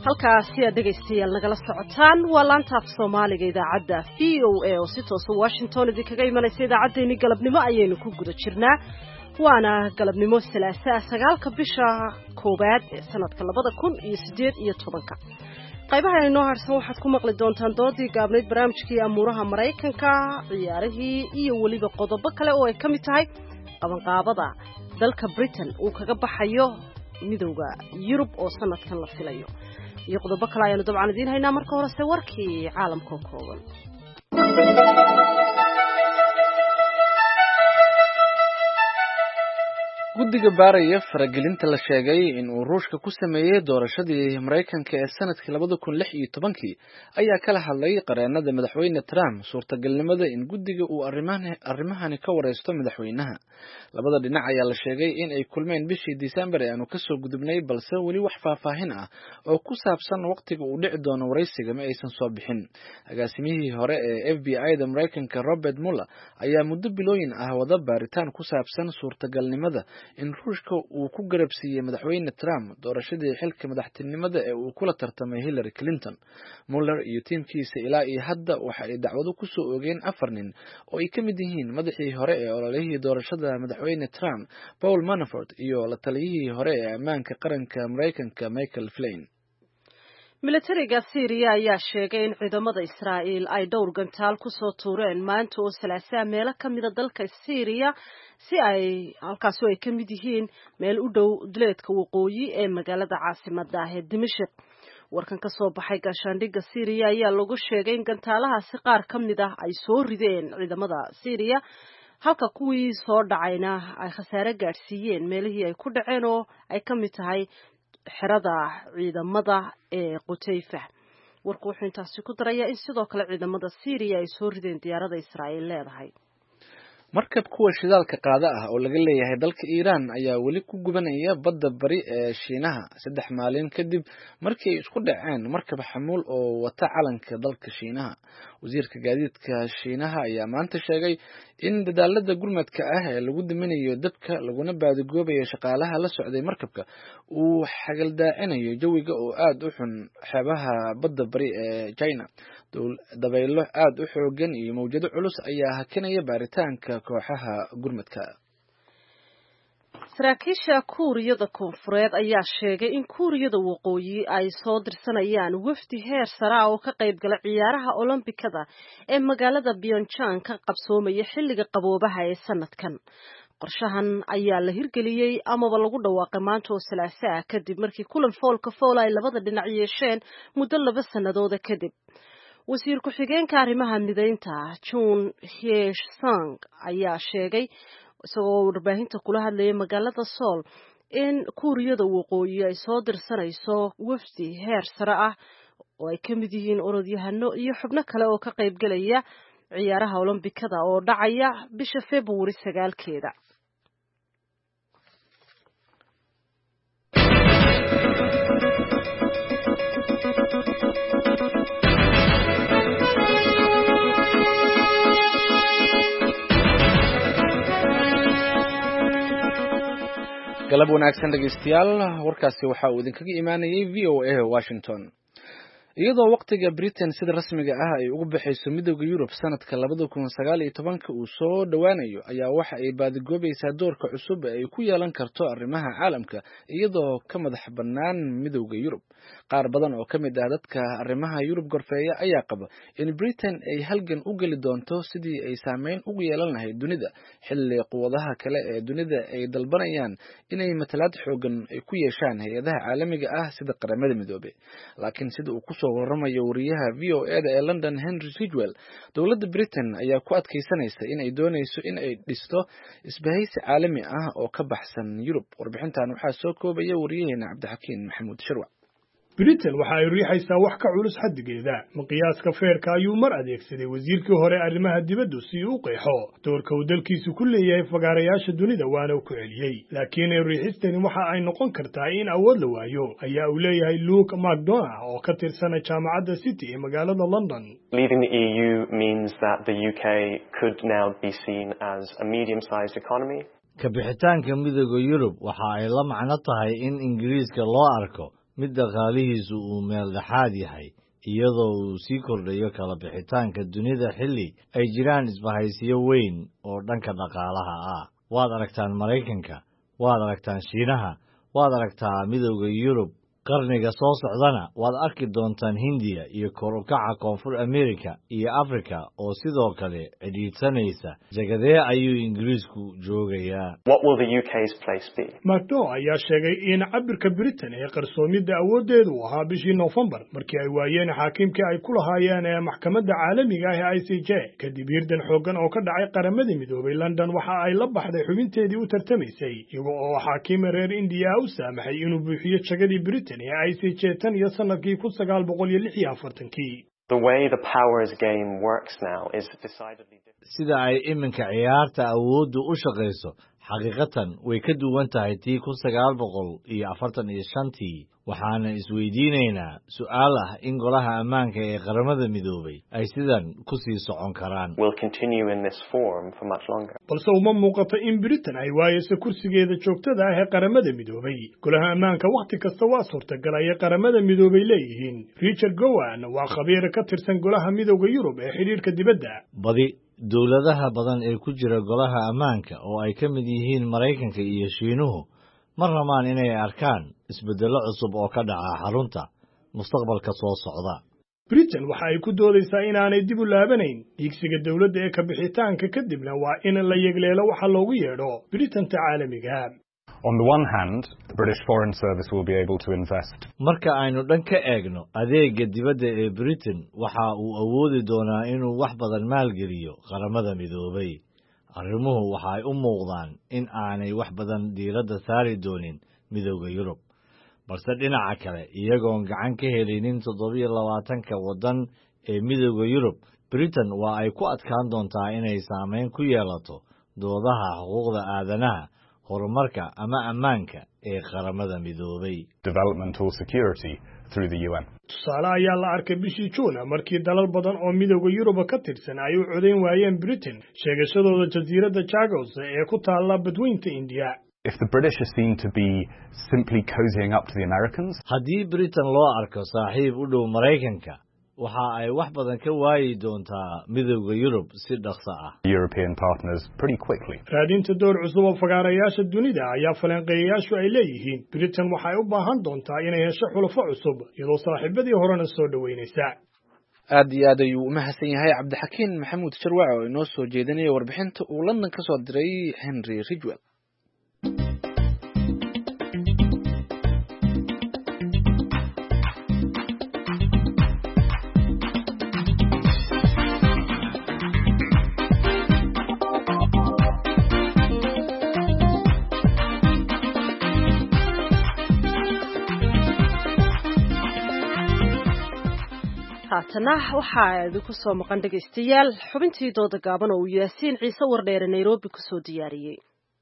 halkaasi aad dhegaystayaal nagala socotaan waa laanta af soomaaliga idaacadda VOA oo si toosa Washington idinkaga imanaysa idaacaddeenii galabnimo ayaynu ku guda jirnaa waana galabnimo Salaasaa 9 bisha koobaad ee sanadka 2018 qaybaha inoo harsan waxaad ku maqli doontaan doodii gaabnayd barnaamijkii amuuraha Mareykanka ciyaarihii iyo waliba qodobo kale oo ay ka mid tahay qabanqaabada dalka Britain uu kaga baxayo midowga Yurub oo sanadkan la filayo iyo qodobo kale ayanu dabcan idiin haynaa marka hore warkii caalamka kooban guddiga baaraya faragelinta la sheegay in uu ruushka ku sameeyay doorashadii Mareykanka ee sanadkii 2016 ayaa kala hadlay qareenada madaxweyne Trump suurtagalnimada in guddiga uu arrimahani ka wareysto madaxweynaha labada dhinac ayaa la sheegay in ay kulmeen bishii December ee aanu ka soo gudubnay balse wali wax faahfaahin ah oo ku saabsan waqtiga uu dhici doono wareysiga ma aysan soo bixin agaasimihii hore ee FBI-da Mareykanka Robert Mueller ayaa muddo bilooyin ah wada baaritaan ku saabsan suurtagalnimada in ruushka uu ku garabsiiyay madaxweyne Trump doorashadii xilka madaxtinimada ee uu kula tartamay Hillary Clinton Mueller iyo tiimkiisa ilaa iyo hadda waxa ay dacwado ku soo oogeen 4 nin oo ay ka mid yihiin madaxii hore ee ololihii doorashada madaxweyne Trump Paul Manafort iyo la taliyihii hore ee ammaanka qaranka Mareykanka Michael Flynn militariga Syria ayaa sheegay in ciidamada Israa'iil ay dhowr gantaal ku soo tuureen maanta oo Salaasaa meel ka mid ah dalka Syria si ay halkaas ay ka mid yihiin meel u dhow duleedka waqooyi ee magaalada caasimadda ah ee Dimashq warkan ka soo baxay gaashaandhigga Syria ayaa lagu sheegay in gantaalahaasi qaar ka mid ah ay soo rideen ciidamada Syria halka kuwii soo dhacayna ay khasaare gaarsiiyeen meelihii ay ku dhaceen oo ay ka mid tahay xerada ciidamada ee Qutayfa warku wuxuu intaasi ku darayaa in sidoo kale ciidamada Syria ay soo rideen diyaarada Israa'iil leedahay markab kuwa shidaalka qaada ah oo laga leeyahay dalka Iran ayaa wali ku gubanaya badda bari ee Shiinaha 3 maalin kadib markii ay isku dhaceen markab xamuul oo wata calanka dalka Shiinaha wasiirka gaadiidka Shiinaha ayaa maanta sheegay in dadaalada gurmadka ah ee lagu diminayo dabka laguna baadagoobayo shaqaalaha la socday markabka uu xagaldaacinayo jawiga oo aad u xun xeebaha badda bari ee China dabaylo aad u xoogan iyo mawjado culus ayaa hakinaya baaritaanka kooxaha gurmadka saraakiisha Kuuriyada Koonfureed ayaa sheegay in Kuuriyada Waqooyi ay soo dirsanayaan wafdi heer sare oo ka qayb gala ciyaaraha Olombikada ee magaalada Pyeongchang ka qabsoomaya xilliga qaboobaha ee sanadkan qorshahan ayaa la hirgeliyay amaba lagu dhawaaqay maanta oo Salaasaa kadib markii kulan foolka fool ay labada dhinac yeesheen muddo 2 sanadood kadib wasiir ku-xigeenka arrimaha mideynta Jun Hye-sung ayaa sheegay isagoo warbaahinta kula hadlayay magaalada Seoul in Kuuriyada Waqooyi ay soo dirsanayso wafdi heer sare ah oo ay ka mid yihiin orodyahano iyo xubno kale oo ka qayb galaya ciyaaraha Olombikada oo dhacaya bisha February 9-keeda galab wanaagsan dhageystayaal warkaasi waxa uu idinkaga imaanayay VOA Washington iyadoo waqtiga Britain sida rasmiga ah ay ugu baxayso midowga Yurub sanadka 2019 uu soo dhawaanayo ayaa waxa ay baadagoobaysaa doorka cusub ee ay ku yeelan karto arrimaha caalamka iyadoo ka madax bannaan midowga Yurub qaar badan oo ka mid ah dadka arrimaha Yurub gorfeeya ayaa qaba in Britain ay halgan u gali doonto sidii ay saameyn ugu yeelan lahayd dunida xilli quwadaha kale ee dunida ay dalbanayaan inay matalaad xoogan ay ku yeeshaan hay'adaha caalamiga ah sida qaramada midoobay laakiin sida uu ku waramayo wariyaha VOA-da ee London Henry Ridgwell dowladda Britain ayaa ku adkeysanaysa in ay doonayso in ay dhisto isbahaysi caalami ah oo ka baxsan Yurub warbixintan waxaa soo koobaya wariyaheena Cabdixakiin Maxamuud Sharwac Britain waxa ay riixaysaa wax ka culus xaddigeeda miqyaaska feerka ayuu mar adeegsaday wasiirkii hore arrimaha dibadda si uu qeexo doorka uu dalkiisu ku leeyahay fagaarayaasha dunida waana uu ku celiyey laakiin riixistani waxa ay noqon kartaa in awood la waayo ayaa uu leeyahay Luke McDonough oo ka tirsan jaamacadda City ee magaalada London Leaving the EU means that the UK could now be seen as a medium-sized economy. Ka bixitaanka midowga Yurub waxa ay la macno tahay in Ingiriiska loo arko mid dhaqaalihiisu uu meel dhexaad yahay iyadoo uu sii kordhayo kala bixitaanka dunida xilli ay jiraan isbahaysiyo weyn oo dhanka dhaqaalaha ah. waad aragtaan Maraykanka, waad aragtaan Shiinaha, waad aragtaa midowga Yurub. qarniga soo socdana waad arki doontaan Hindiya iyo kor u kaca Koonfur Amerika iyo Afrika oo sidoo kale cidhiidhsanaysa. jagadee ayuu Ingiriisku joogayaa? What will the UK's place be? Macron ayaa sheegay in cabirka Britain ee qarsoomida awoodeedu ahaa bishii November markii ay waayeen xaakimkii ay ku lahaayeen maxkamadda caalamiga ah ee ICJ kadib hirdan xoogan oo ka dhacay qaramada midoobay. London waxa ay la baxday xubinteedii u tartamaysay iyagoo oo xaakim reer India u saamaxay inuu buuxiyo jagadii Britain ICJ tan iyo sanadkii 1946. The way the powers game works now is decidedly different. sida ay iminka ciyaarta awooddu u shaqayso xaqiiqatan way ka duwan tahay tii 1945 waxaana isweydiinaynaa su'aal ah in golaha ammaanka ee qaramada midoobay ay sidan ku sii socon karaan. Will continue in this form for much longer. balse uma muuqato in Britain ay waayeyso kursigeeda joogtada ah ee qaramada midoobay. golaha ammaanka waqti kasta waa suurtagal ay qaramada midoobay leeyihiin. Richard Gowan waa khabiir ka tirsan golaha midowga Yurub ee xiriirka dibadda. badi dawladaha badan ee ku jira golaha ammaanka oo ay ka mid yihiin Maraykanka iyo Shiinuhu ma rabaan inay arkaan isbeddello cusub oo ka dhaca xarunta mustaqbalka soo socda. Britain waxa ay ku doodaysaa inaanay dib u laabanayn digsiga dawladda ee ka bixitaanka kadibna waa in la yegleelo waxa loogu yeedho Britain-ta caalamiga. On the one hand, the British Foreign Service will be able to invest. marka aynu dhan ka eegno adeega dibadda ee Britain waxa uu awoodi doonaa inuu wax badan maalgeliyo qaramada midoobay. arrimuhu waxa ay u muuqdaan in aanay wax badan diiradda saari doonin midowga Yurub, balse dhinaca kale iyagoon gacan ka helinin 27ka waddan ee midowga Yurub, Britain waa ay ku adkaan doontaa inay saameyn ku yeelato doodaha xuquuqda aadanaha, horumarka ama ammaanka ee qaramada midoobay. Development or security through the UN. tusaale ayaa la arkay bishii Juun markii dalal badan oo midowga Yurub ka tirsan ay u codeyn waayeen Britain sheegashadooda jasiiradda Chagos ee ku taala badweynta India. If the British are seen to be simply cozying up to the Americans, haddii Britain loo arko saaxiib u dhow Maraykanka, waxa ay wax badan ka waayi doontaa midowga Yurub si dhaqso ah. European partners pretty quickly. raadinta door cusub oo fagaarayaasha dunida ayaa falanqeeyayaashu ay leeyihiin Britain waxa ay u baahan doontaa inay hesho xulafo cusub iyadoo saaxiibadii horena soo dhaweynaysa. aad iyo aad ayuu u mahadsan yahay Cabdixakiin Maxamuud Sharwac oo inoo soo jeedinaya warbixinta uu London ka soo diray Henry Ridgwell. haatana waxaa idinku soo maqan dhegaystayaal xubintii dooda gaaban oo uu Yaasiin Ciise Wardheere Nairobi ku soo diyaariyey.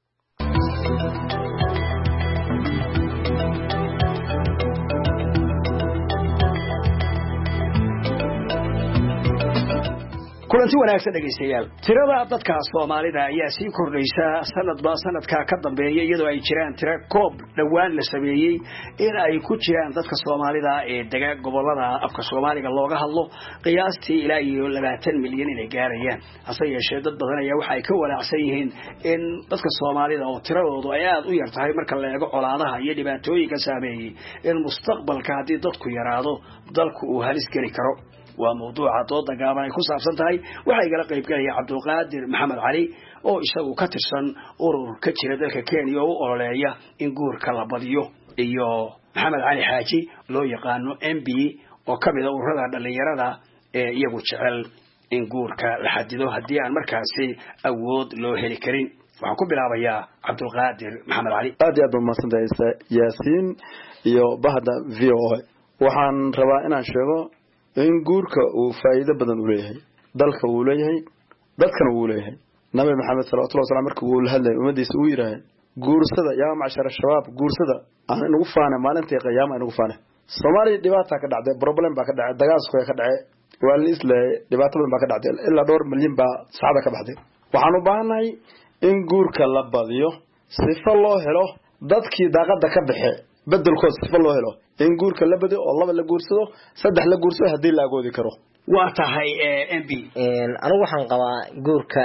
kulanti wanaagsan dhegaystayaal. tirada dadka Soomaalida ayaa sii kordhaysa sanadba sanadka ka dambeeya iyadoo ay jiraan tiro koob dhawaan la sameeyay in ay ku jiraan dadka Soomaalida ee degan gobolada afka Soomaaliga looga hadlo qiyaastii ilaa iyo 20 milyan inay gaarayaan. hase yeeshee dad badan ayaa waxa ay ka walaacsan yihiin in dadka Soomaalida oo tiradoodu ay aad u yar tahay marka la eego colaadaha iyo dhibaatooyinka saameeyay in mustaqbalka haddii dadku yaraado dalku uu halis geli karo. waa mawduuca dooda gaaban ay ku saabsan tahay. waxa ay kala qayb galaya Cabdulqaadir Maxamed Cali oo isagu ka tirsan urur ka jira dalka Kenya oo u ololeeya in guurka la badiyo, iyo Maxamed Cali Xaaji loo yaqaano MB oo ka mid ah ururada dhalinyarada ee iyagu jecel in guurka la xadido haddii aan markaasi awood loo heli karin. waxaan ku bilaabayaa Cabdulqaadir Maxamed Cali. aad iyo aad mahadsantahay Yaasiin iyo bahda VOA. waxaan rabaa inaan sheego in guurka uu faa'iido badan u leeyahay, dalka uu leeyahay, dadkana uu leeyahay. nabi maxamed sallallahu alayhi wasallam markii uu la hadlay ummadiisa uu yiraahday guursada yaa macshar shabaab guursada aan inagu faana maalintii qiyaama inagu faana. Soomaaliya dhibaato ka dhacday, problem baa ka dhacay, dagaasku ka dhacay, waa la isla dhibaato badan baa ka dhacday, ilaa 2 milyan baa saacada ka baxday. waxaan u baahanahay in guurka la badiyo sifo loo helo dadkii daaqada ka baxay bedelkood sifa loo helo in guurka la bado oo laba la guursado saddex la guursado haddii la agoodi karo waa tahay mb anigu waxaan qabaa guurka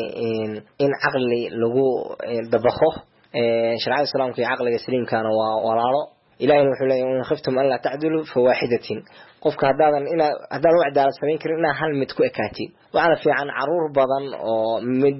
in caqli lagu dabaqo sharciga islaamka iyo caqliga saliimkana waa walaalo ilaahay wuxuu leeyahay in khiftum an la ta'dilu fawahidatin qofka hadaadan wax daal sameyn karin inaa hal mid ku ekaatid waxana fiican caruur badan oo mid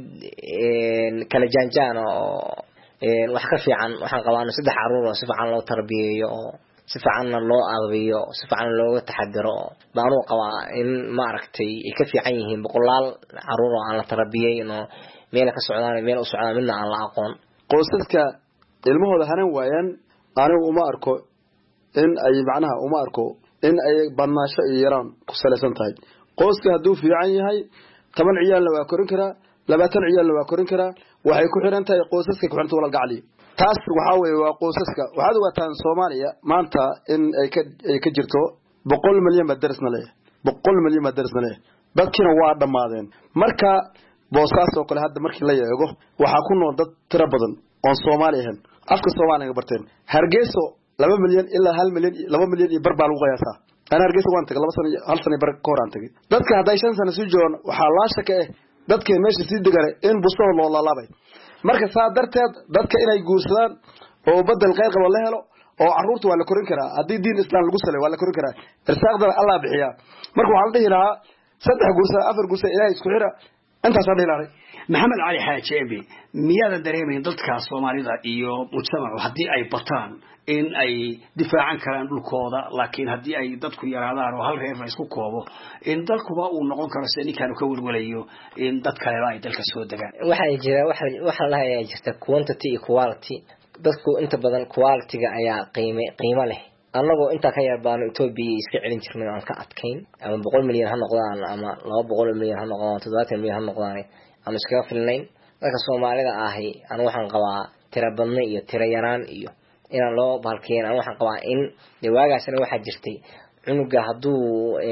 kala jaanjaan oo wax ka fiican waxaan qabaa saddex caruur oo si fiican loo tarbiyeeyo oo si fiican loo aabiyo si fiican looga taxadiro baanu qabaa in ma aragtay ay ka fiican yihiin boqolaal caruur oo aan la tarbiyeyno meel ka socdaan meel u socdaan midna aan la aqoon qoysaska ilmahooda hanan waayaan anigu uma arko in ay macnaha uma arko in ay badnaasho iyo yaraan ku salaysan tahay qoyska hadduu fiican yahay 10 ciyaal waa korin karaa 20 ciyaal waa korin karaa waxay ku xiran tahay qoysaska ku xiranta walaal gacli taas waxa weeye waa qoysaska waxaad waataan Soomaaliya maanta in ay ka jirto 100 milyan madarsna leeyahay 100 milyan madarsna leeyahay dadkina waa dhamaadeen marka boosaas oo kale hadda markii la yeego waxa ku nool dad tiro badan oo Soomaali ahaan afka Soomaaliga barteen Hargeysa 2 milyan ilaa 1 milyan 2 milyan iyo barbaal ugu qiyaasaa ana Hargeysa waan tagay 2 sano 1 sano bar kooraan tagay dadka haday 5 sano soo joon waxa la shaqeeyay dadka meesha si deganay in busto loo laabay marka saa darteed dadka inay guursadaan oo badal qeyr qabo la helo oo caruurtu waa la korin karaa hadii diin islaam lagu salay waa la korin karaa irsaaqada Allah bixiya marka waxa la dhihi lahaa saddex guursa afar guursa ilaahay isku xira inta soo dhilaaray maxamed cali xaaji ebi miyaada dareemayn dadka Soomaalida iyo mujtamacu hadii ay bataan in ay difaacan karaan dhulkooda laakiin hadii ay dadku yaraadaan oo hal reer la isku koobo in dalkuba uu noqon karo sidii ka walwalayo in dad kale ay dalka soo dagaan waxa la hayaa jirta quantity iyo quality dadku inta badan quality-ga ayaa qiimo leh anagoo inta ka yar baan Ethiopia iska celin jirnay aan ka adkayn ama 100 milyan ha noqdaan ama 200 milyan ha noqdaan 70 milyan ha noqdaan aan iska filnayn dadka Soomaalida ahi aan waxaan qabaa tira badna iyo tira yaraan iyo in loo balkeen aan waxaan qabaa in waagaasna waxa jirtay cunuga haduu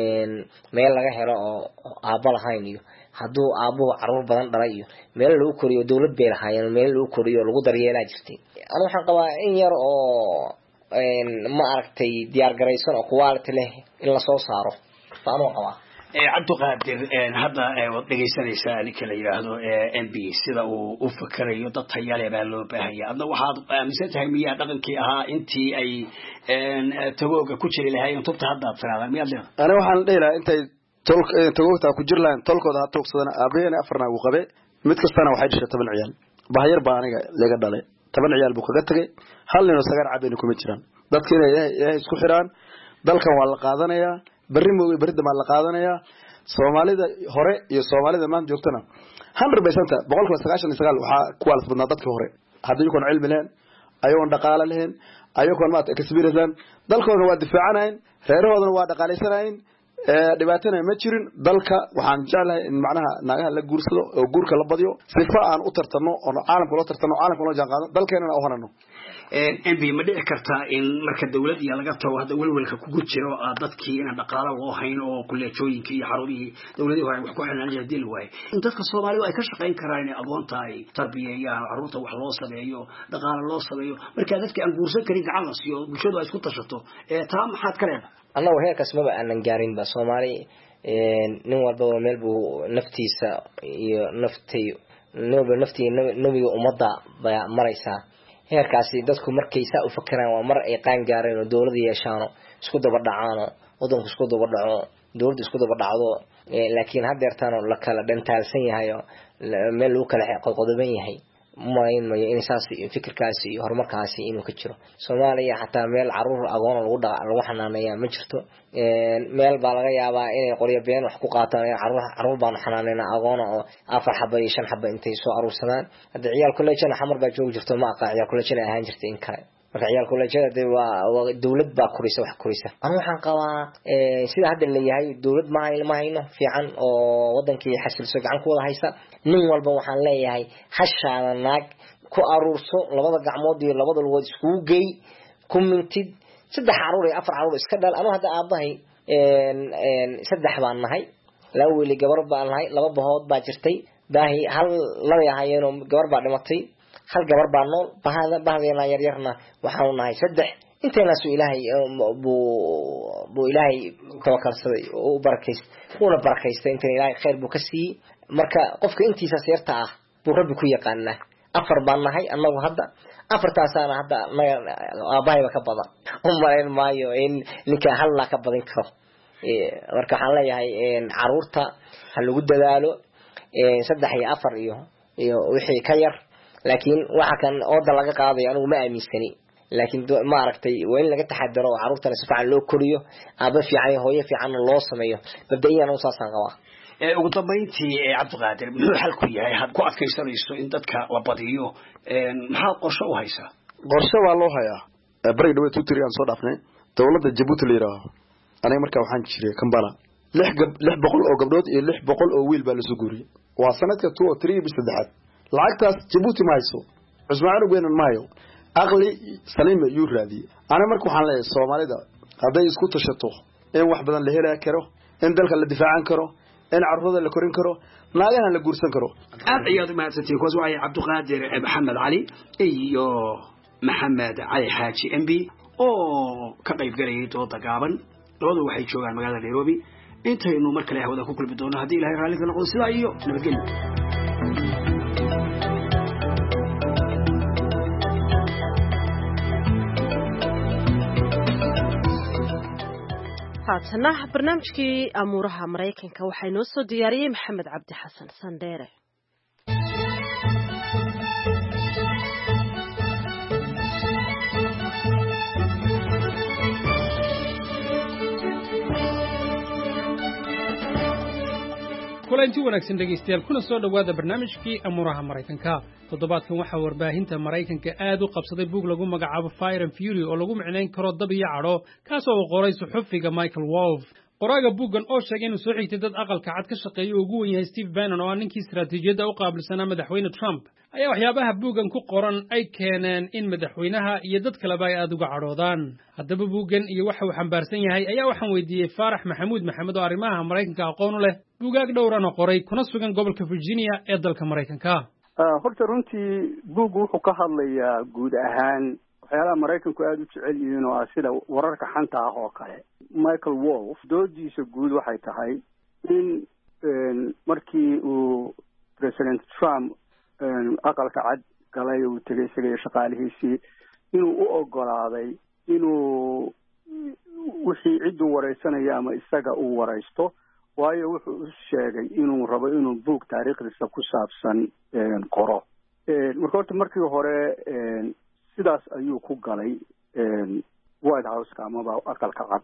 meel laga helo oo aabba lahayn iyo haduu aabuhu caruur badan dhalay iyo meel lagu koriyo dawlad bay lahaayeen meel lagu koriyo lagu daryeelaa jirtay aan waxaan qabaa in yar oo ma aragtay diyaar garaysan oo quality leh in la soo saaro taano qaba cabduqaadir hadda wad dhageysanaysaa ninka la yiraahdo MB sida uu u fakarayo dad tayale baa loo baahan yahay adna waxaad aaminsan tahay miyaa dhaqankii ahaa intii ay tagooga ku jiri lahaayeen tubta hadda faraadaan miyaad leedahay ana waxaan dheelaa intay tagooga ku jir lahayn tolkooda ha toogsadana aabeena afarna uu qabe mid kastana waxay dhashay 10 ciyaal bahayar baa aniga laga dhalay 10 ciyaal buu kaga tagay hal nin oo sagaar cabeena kuma jiraan dadka inay isku xiraan dalkan waa la qaadanayaa bari mooy barida ma la qaadanayaa Soomaalida hore iyo Soomaalida maanta joogtana 100% 199 waxa ku wala badnaa dadka hore hadii koon cilmi leen ayoon dhaqaale leen ayoon ma experience dalkooda waa difaacanayeen reerahoodana waa dhaqaaleysanayeen dhibaatana ma jirin dalka waxaan jeclahay in macnaha naagaha la guursado oo guurka la badiyo sifa aan u tartano oo caalamka loo tartano caalamka loo jaan qaado dalkeenana oo hanano MB ma dhici kartaa in marka dawlad iyo laga tago hada walwalka kugu jiro dadkii in dhaqaale loo hayn oo kuleejooyinka iyo xarumihii dawladii hore wax ku xirnaan jadil way in dadka Soomaalidu ay ka shaqeyn karaan in agoonta ay tarbiyayaan caruurta wax loo sameeyo dhaqaale loo sameeyo marka dadka aan guursan karin gacan la siiyo bulshadu ay isku tashato taa maxaad ka leedahay annagu heerkaas ma aanan gaarin ba Soomaali nin walba meel buu naftiisa iyo naftii nabiga umada baa maraysa heerkaasi dadku markay saa u fakaraan waa mar ay qaan gaareen oo dawladda yeeshaan isku daba dhacaan wadanku isku daba dhaco dawladda isku daba dhacdo laakiin hadeertaan la kala dhantaalsan yahay meel uu kala qodoban yahay ma in saas fikirkaasi iyo horumarkaasi inuu ka jiro Soomaaliya xataa meel caruur agoon lagu xanaaneeyaa ma jirto meel baa laga yaabaa inay qoriyo been wax ku qaataan caruur baan xanaaneena agoon oo 4 xabba iyo 5 xabba intay soo aruursadaan hada ciyaal kuleejana xamar baa joog jirto ma aqaa ciyaal kuleejana ahaan jirtay in kale marka ciyaal kuleejada waa dawlad baa kurisa wax kurisa ana waxaan qabaa sida hadda la yahay dawlad ma hayno fiican oo wadankii xasilso gacan ku wada haysa nin walba waxaan leeyahay hashaana naag ku aruurso labada gacmood iyo labada lugood isku geey kumintid 3 caruur iyo 4 caruur iska dhal anu hadda aabahay 3 baan nahay laba wiil gabar baan nahay laba bahood baa jirtay baahi hal laba yahaayeen gabar baa dhimatay hal gabar baa nool bahdeena yaryarna waxaanu nahay 3 inteenaasu ilaahay buu ilaahay tawakalsaday oo barakaystay inteen ilaahay khayr buu ka siiyey marka qofka intiisa seerta ah buu rabbi ku yaqaanaa 4 baan nahay annagu hadda 4taasana hadda aabahayba ka badan umaleyn maayo in ninka hal la ka badin karo marka waxaan leeyahay caruurta ha lagu dadaalo 3 iyo 4 iyo wixii ka yar laakiin waxa kan ooda laga qaaday anigu ma aaminsani laakiin ma aragtay waa in laga taxadaro caruurtana si fiican loo koriyo aaba fiican iyo hooyo fiican loo sameeyo badayana u saasan qaba ugu dambeyntii Cabdiqaadir muxuu xal ku yahay had ku adkaysanayso in dadka la badiyo maxaa qorshe u haysaa qorshe waa loo hayaa bari dhawe tutiri aan soo dhaafnay dawladda Djibouti la yiraahdo aniga markaa waxaan jiray Kampala 600 oo gabdhood iyo 600 oo wiil baa la soo guuriyay waa sanadka 2 oo 3 bis saddexaad lacagtaas Djibouti ma hayso Ismaaciil Gweynan maayo aqli saliim yu raadi ana markaa waxaan leeyahay Soomaalida haday isku tashato in wax badan la heli karo in dalka la difaacan karo in carruurda la korin karo naagana la guursan karo aad ayaad ma hadsatay kuwaas waa Cabdiqaadir Maxamed Ali iyo Maxamed Ali Xaaji MB oo ka qayb galay dooda gaaban labadu waxay joogaan magaalada Nairobi intaynu mar kale hawada ku kulmi doono hadii Ilaahay raali ka noqdo sidaa iyo nabadgelyo haatana barnaamijkii amuuraha Mareykanka waxay noo soo diyaariyay Maxamed Cabdi Xasan Sandheere kulanti wanaagsan dhageystayaal kuna soo dhawaada barnaamijkii amuuraha Mareykanka toddobaadkan waxa warbaahinta Mareykanka aad u qabsaday buug lagu magacaabo Fire and Fury oo lagu micnayn karo dab iyo cadho kaas oo qoray suxufiga Michael Wolff qoraaga buuggan oo sheegay inuu soo xigtay dad aqalka cad ka shaqeeya oo ugu weyn yahay Steve Bannon oo ninkii istiraatiijiyadda u qaabilsanaa madaxweyne Trump ayaa waxyaabaha buuggan ku qoran ay keeneen in madaxweynaha iyo dad kaleba ay aad uga cadhoodaan haddaba buuggan iyo waxa uu xambaarsan yahay ayaa waxaan weydiiyey Faarax Maxamuud Maxamed oo arrimaha Mareykanka aqoon u leh buugaag dhowrana qoray kuna sugan gobolka Virginia ee dalka Mareykanka horta runtii buuggu wuxuu ka hadlayaa guud ahaan waxyaalaha Mareykanku aad u jecel yihiin oo sida wararka xanta ah oo kale Michael Wolff doodiisa guud waxay tahay in markii uu President Trump aqalka cad galay uu tagay isaga shaqaalihiisii inuu u ogolaaday inuu wixii cid uu wareysanaya ama isaga uu wareysto waayo wuxuu u sheegay inuu rabo inuu buug taariikhdiisa ku saabsan qoro marka horta markii hore sidaas ayuu ku galay White House-ka amaba aqalka cad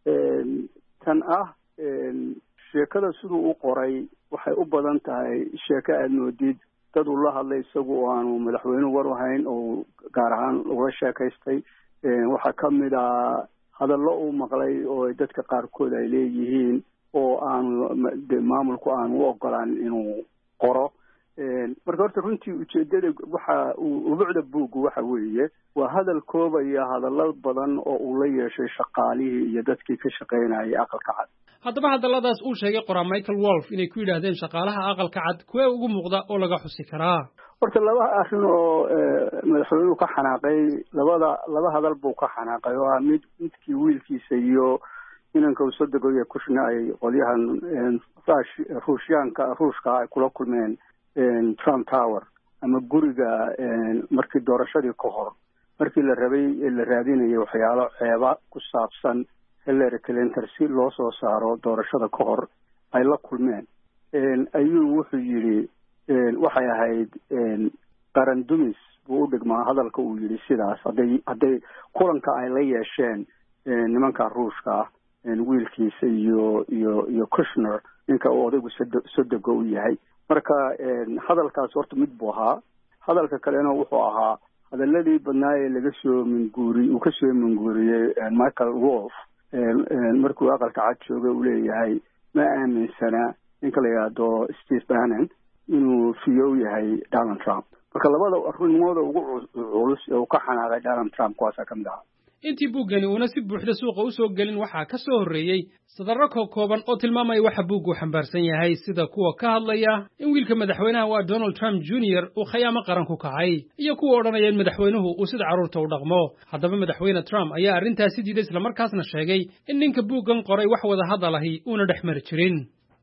tan ah sheekada siduu u qoray waxay u badan tahay sheeko aad moodid dad uu la hadlay isagu oo aanu madaxweynuhu war u hayn oo gaar ahaan uga sheekaystay waxaa ka mid ah hadallo uu maqlay oo dadka qaarkood ay leeyihiin oo aanu maamulku aanu u ogolaan inuu qoro marka horta runtii ujeedada waxa uu ubucda buuggu waxa weeye waa hadal koobaya hadallo badan oo uu la yeeshay shaqaalihii iyo dadkii ka shaqaynayay aqalka cad haddaba hadalladaas uu sheegay qoraa Michael Wolff inay ku yidhaahdeen shaqaalaha aqalka cad kuwee ugu muuqda oo laga xusi karaa horta laba arrin oo madaxweynuhu ka xanaaqay laba hadal buu ka xanaaqay oo midkii wiilkiisa iyo inanka uu soo dego iyo kushna ay qolyahan ruushka ay kula kulmeen Trump Tower ama guriga markii doorashadii ka hor markii la raadinayay waxyaalo ceeba ku saabsan Hillary Clinton si loo soo saaro doorashada ka hor ay la kulmeen ayuu wuxuu yiri waxay ahayd qaran dumis buu u dhigmaa hadalka uu yiri sidaas haday kulanka ay la yeesheen nimanka ruushka wiilkiisa iyo Kushner ninka uu odaygu sodego u yahay marka hadalkaas horta mid buu ahaa hadalka kalena wuxuu ahaa hadaladii badnaayee laga soo minguuriyey uu ka soo minguuriyey Michael Wolff markuu aqalka cad joogay uu leeyahay ma aaminsana ninka la yiraahdo Steve Bannon inuu fiyow yahay Donald Trump marka labada arrimooda ugu culus ee uu ka xanaaqay Donald Trump kuwaas ka mid ah intii buuggani uuna si buuxda suuqa u soo gelin waxaa ka soo horreeyey sadarro kooban oo tilmaamaya waxa buuggu xambaarsan yahay sida kuwa ka hadlaya in wiilka madaxweynaha waa Donald Trump Jr. uu khiyaamo qaran ku kacay iyo kuwa odhanaya in madaxweynuhu uu sida carruurta u dhaqmo haddaba madaxweyne Trump ayaa arrintaasi diiday isla markaasna sheegay in ninka buuggan qoray wax wada hadalahi uuna dhex mari jirin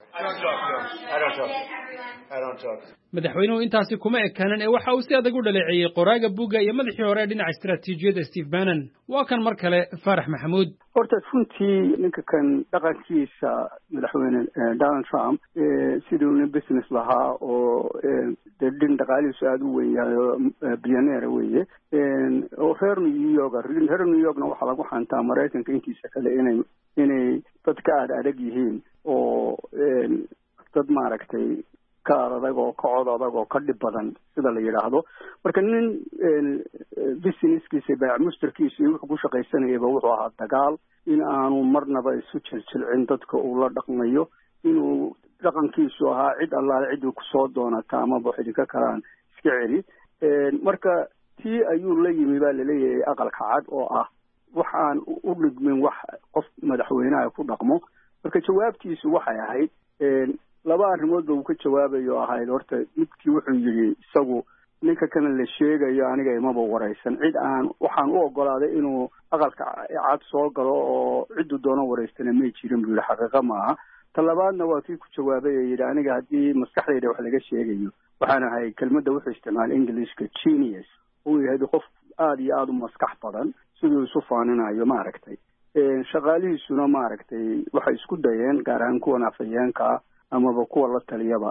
madaxweynuhu intaasi kuma ekaanan ee waxa uu si adag u dhaleeceeyey qoraaga buugga iyo madaxii hore dhinaca istiraatiijiyadda Steve Bannon waa kan mar kale Faarax Maxamuud horta runtii ninka kan dhaqankiisa madaxweyne Donald Trump siduu nin business lahaa oo dhin dhaqaalihiisu aad u weyn yahay oo billionaire weeye oo reer New Yorkna waxaa lagu xantaa Maraykanka intiisa kale inay dadka adag yihiin oo dad maaragtay ka adag oo ka cod adag oo ka dhib badan sida la yiraahdo marka nin businesskiisa baa mushtarkiisa wuxuu ku shaqaysanayaba wuxuu ahaa dagaal in aanu marnaba isu jilcin dadka uu la dhaqmayo inuu dhaqankiisu ahaa cid allaale ciduu ku soo doonata ama buuxidinka kalaan iska celi marka tii ayuu la yimi baa laleeyahay aqalka cad oo ah waxaan u dhigmin wax qof madaxweynaha ku dhaqmo marka jawaabtiisu waxay ahayd laba arrimoodba uu ka jawaabayo ahayd horta midkii wuxuu yidhi isagu ninka kana la sheegayo aniga imaba waraysan cid waxaan u ogolaaday inuu aqalka cad soo galo oo cidduu doono waraystana may jirin buu yidhi xaqiiqa maaha ta labaadna waa kii ku jawaabay ee yidhi aniga haddii maskaxdayda wax laga sheegayo waxaan ahay kelmadda wuxuu isticmaalay Englishka genius uu yahay qof aad iyo aad u maskax badan siduu isu faaninayo maaragtay shaqaalihiisuna maaragtay waxay isku dayeen gaar ahaan kuwan afayeenka amaba kuwa la taliyaba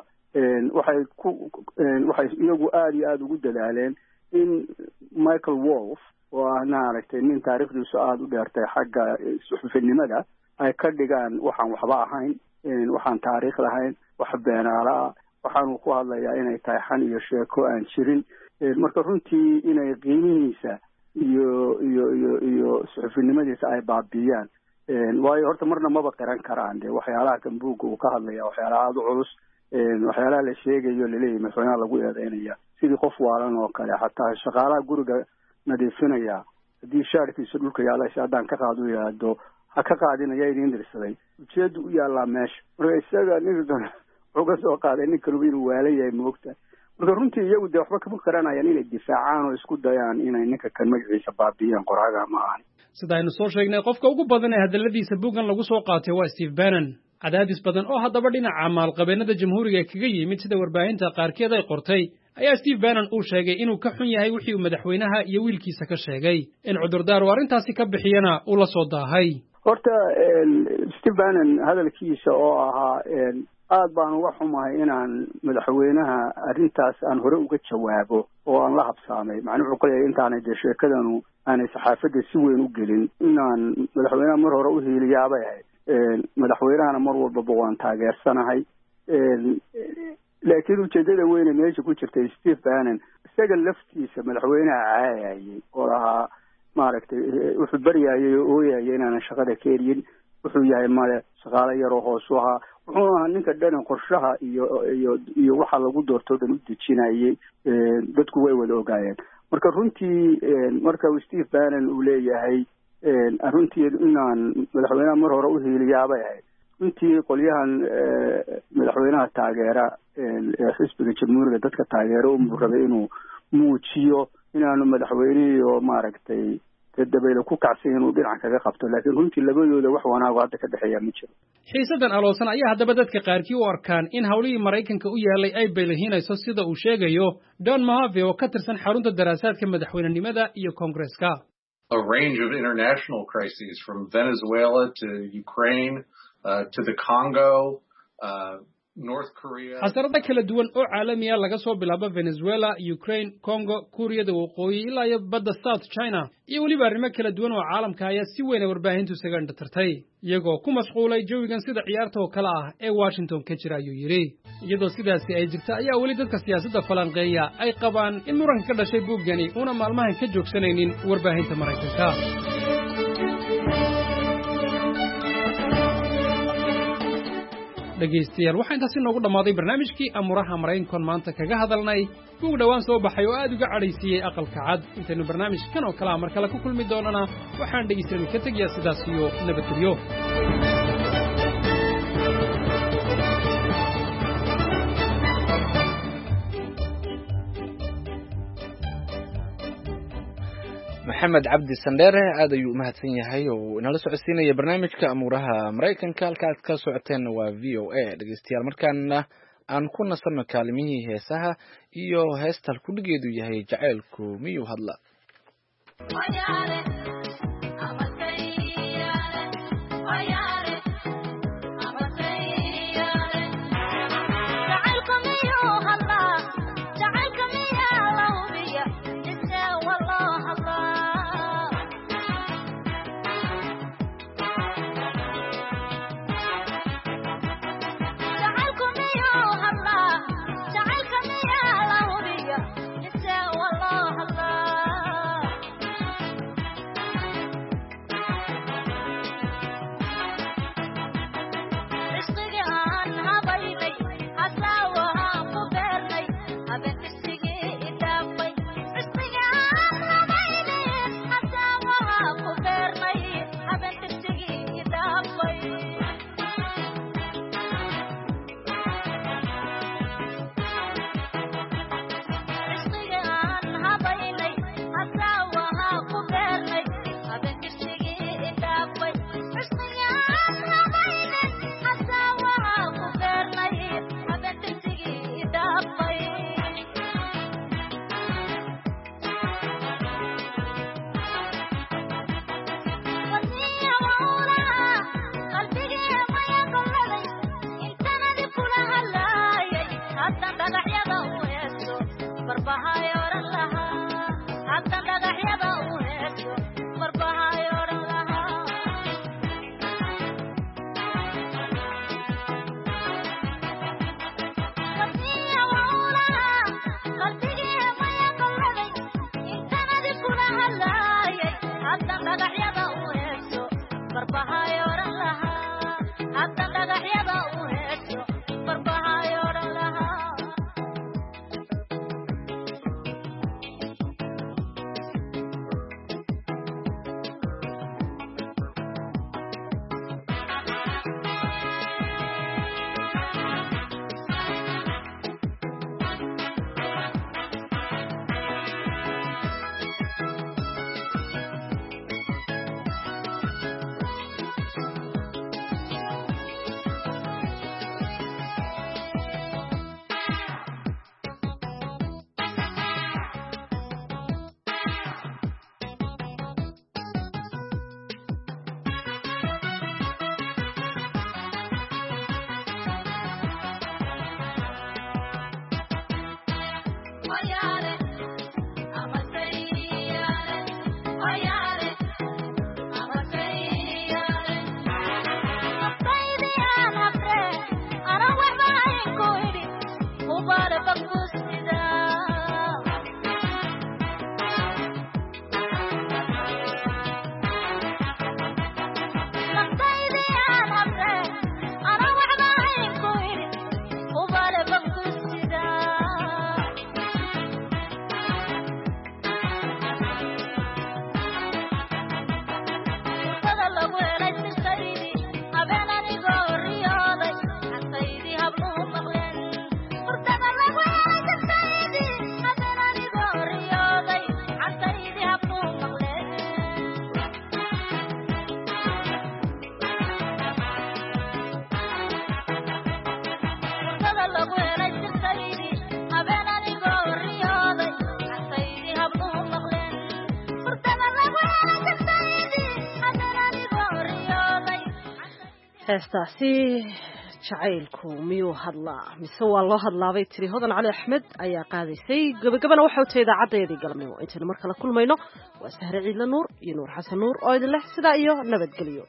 waxay iyagu aad iyo aad ugu dadaaleen in Michael Wolff oo ah maaragtay nin taariikhdiisu aad u dheertay xagga suxufinimada ay ka dhigaan waxaan waxba ahayn waxaan taariikh lahayn wax beenaala waxaanu ku hadlayaa inay tahay xan iyo sheeko aan jirin marka runtii inay qiimihiisa iyo suxufinimadiisa ay baabiyaan waayo horta marna maba qiran karaan de waxyaalaha kan buugga uu ka hadlaya waxyaalaha aad u culus waxyaalaha la sheegayo laleeyahay madaxweynaha lagu eedeynaya sidii qof waalan oo kale xataa shaqaalaha guriga nadiifinaya haddii shaarkiisa dhulka yaala haddaan ka qaado yidhaahdo ha ka qaadinaya idiin dirsaday ujeedda u yaallaa meesha marka isaga ninka wuxuu ka soo qaaday nin kaluba inuu waalan yahay moogta marka runtii iyagu dee waxba kama garanayaan inay difaacaan oo isku dayaan inay ninka kan magaciisa baabiyaan qoraaga ma ahan sida aynu soo sheegnay qofka ugu badan ee hadalladiisa buuggan lagu soo qaatay waa Steve Bannon cadaadis badan oo haddaba dhinaca maalqabeennada jamhuuriga kaga yimid sida warbaahinta qaarkeed ay qortay ayaa Steve Bannon uu sheegay inuu ka xun yahay wixii uu madaxweynaha iyo wiilkiisa ka sheegay in cudurdaar uu arrintaasi ka bixiyana uu la soo daahay horta Steve Bannon hadalkiisa oo ahaa aad baan uga xumahay inaan madaxweynaha arrintaas aan hore uga jawaabo oo aan la habsaamay macnuu wuxuu qoyay intaanay dee sheekadanu aanay saxaafadda si weyn u gelin inaan madaxweynaha mar hore u hiiliyaabay ahayd madaxweynahana mar walbaba waan taageersanahay laakiin ujeedada weyne meesha ku jirtay Steve Bannon isaga laftiisa madaxweynaha caayayay oo ahaa maaragtay wuxuu baryayay oo ooyayay inaanan shaqada ka eryin wuxuu yahay male shaqaale yaroo hoos u ahaa wuxuu ahaa ninka dhan qorshaha iyo waxa lagu doorto dhan u dejinayay dadku way wada ogaayeen marka runtii marka Steve Bannon uu leeyahay runtii inaan madaxweynaha mar hore u hiiliyaabay ahayd runtii qolyahan madaxweynaha taageera xisbiga jamhuuriga dadka taageera uu rabay inuu muujiyo inaanu madaxweynihii oo maaragtay dabaylo ku kacsan inuu dhinac kaga qabto laakiin runtii labadooda wax wanaago hadda ka dhexeeya ma jiro xiisadan aloosan ayaa haddaba dadka qaarkii u arkaan in hawlihii Maraykanka u yaalay ay baylahinayso sida uu sheegayo Don Mahave oo ka tirsan xarunta daraasaadka madaxweynenimada iyo Congress-ka a range of international crises from Venezuela to Ukraine to the Congo North Korea xasarada kala duwan oo caalamiya laga soo bilaabo Venezuela, Ukraine, Congo, Kuuriyada Waqooyi ilaa iyo badda South China iyo waliba arrimo kala duwan oo caalamka ayaa si weyn warbaahintu isaga indhatartay iyagoo ku mashquulay jawigan sida ciyaarta oo kale ah ee Washington ka jira ayuu yiri iyadoo sidaasi ay jirta ayaa wali dadka siyaasadda falanqeeya ay qabaan in muranka ka dhashay buuggani una maalmahan ka joogsanaynin warbaahinta Maraykanka dhegaystayaal waxaa intaasi noogu dhammaaday barnaamijkii amuraha maraykankan maanta kaga hadalnay kuwa dhowaan soo baxay oo aad uga cadhaysiiyey aqalka cad intaynu barnaamijkan oo kalea mar kale ku kulmi doonana waxaan dhegaystayaal ka tegayaa sidaas iyo nabadgelyo maxamed cabdi sandheere aad ayuu u mahadsan yahay oo inala socodsiinaya barnaamijka amuuraha maraykanka halka aad ka socoteen waa v o a dhegeystayaal markaana aan ku nasanno kaalimihii heesaha iyo heesta halkudhigeedu yahay jacaylku miyuu hadla heestaasi jacaylku miyuu hadlaa mise waa loo hadlaabay tiri hodan cali axmed ayaa qaadaysay gabagabana waxay u tahay idaacadeedii galabnimo intaynu mar kale kulmayno waa sahre ciidla nuur iyo nuur xasan nuur oo idin leh sidaa iyo nabadgelyo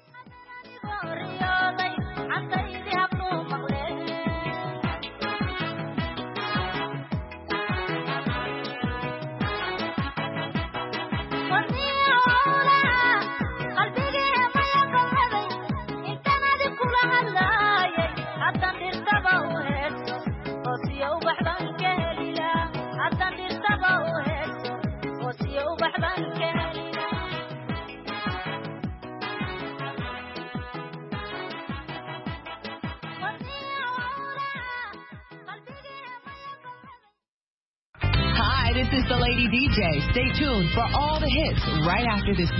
Hasta Hi, this is the Lady DJ. Stay tuned for all the hits right after this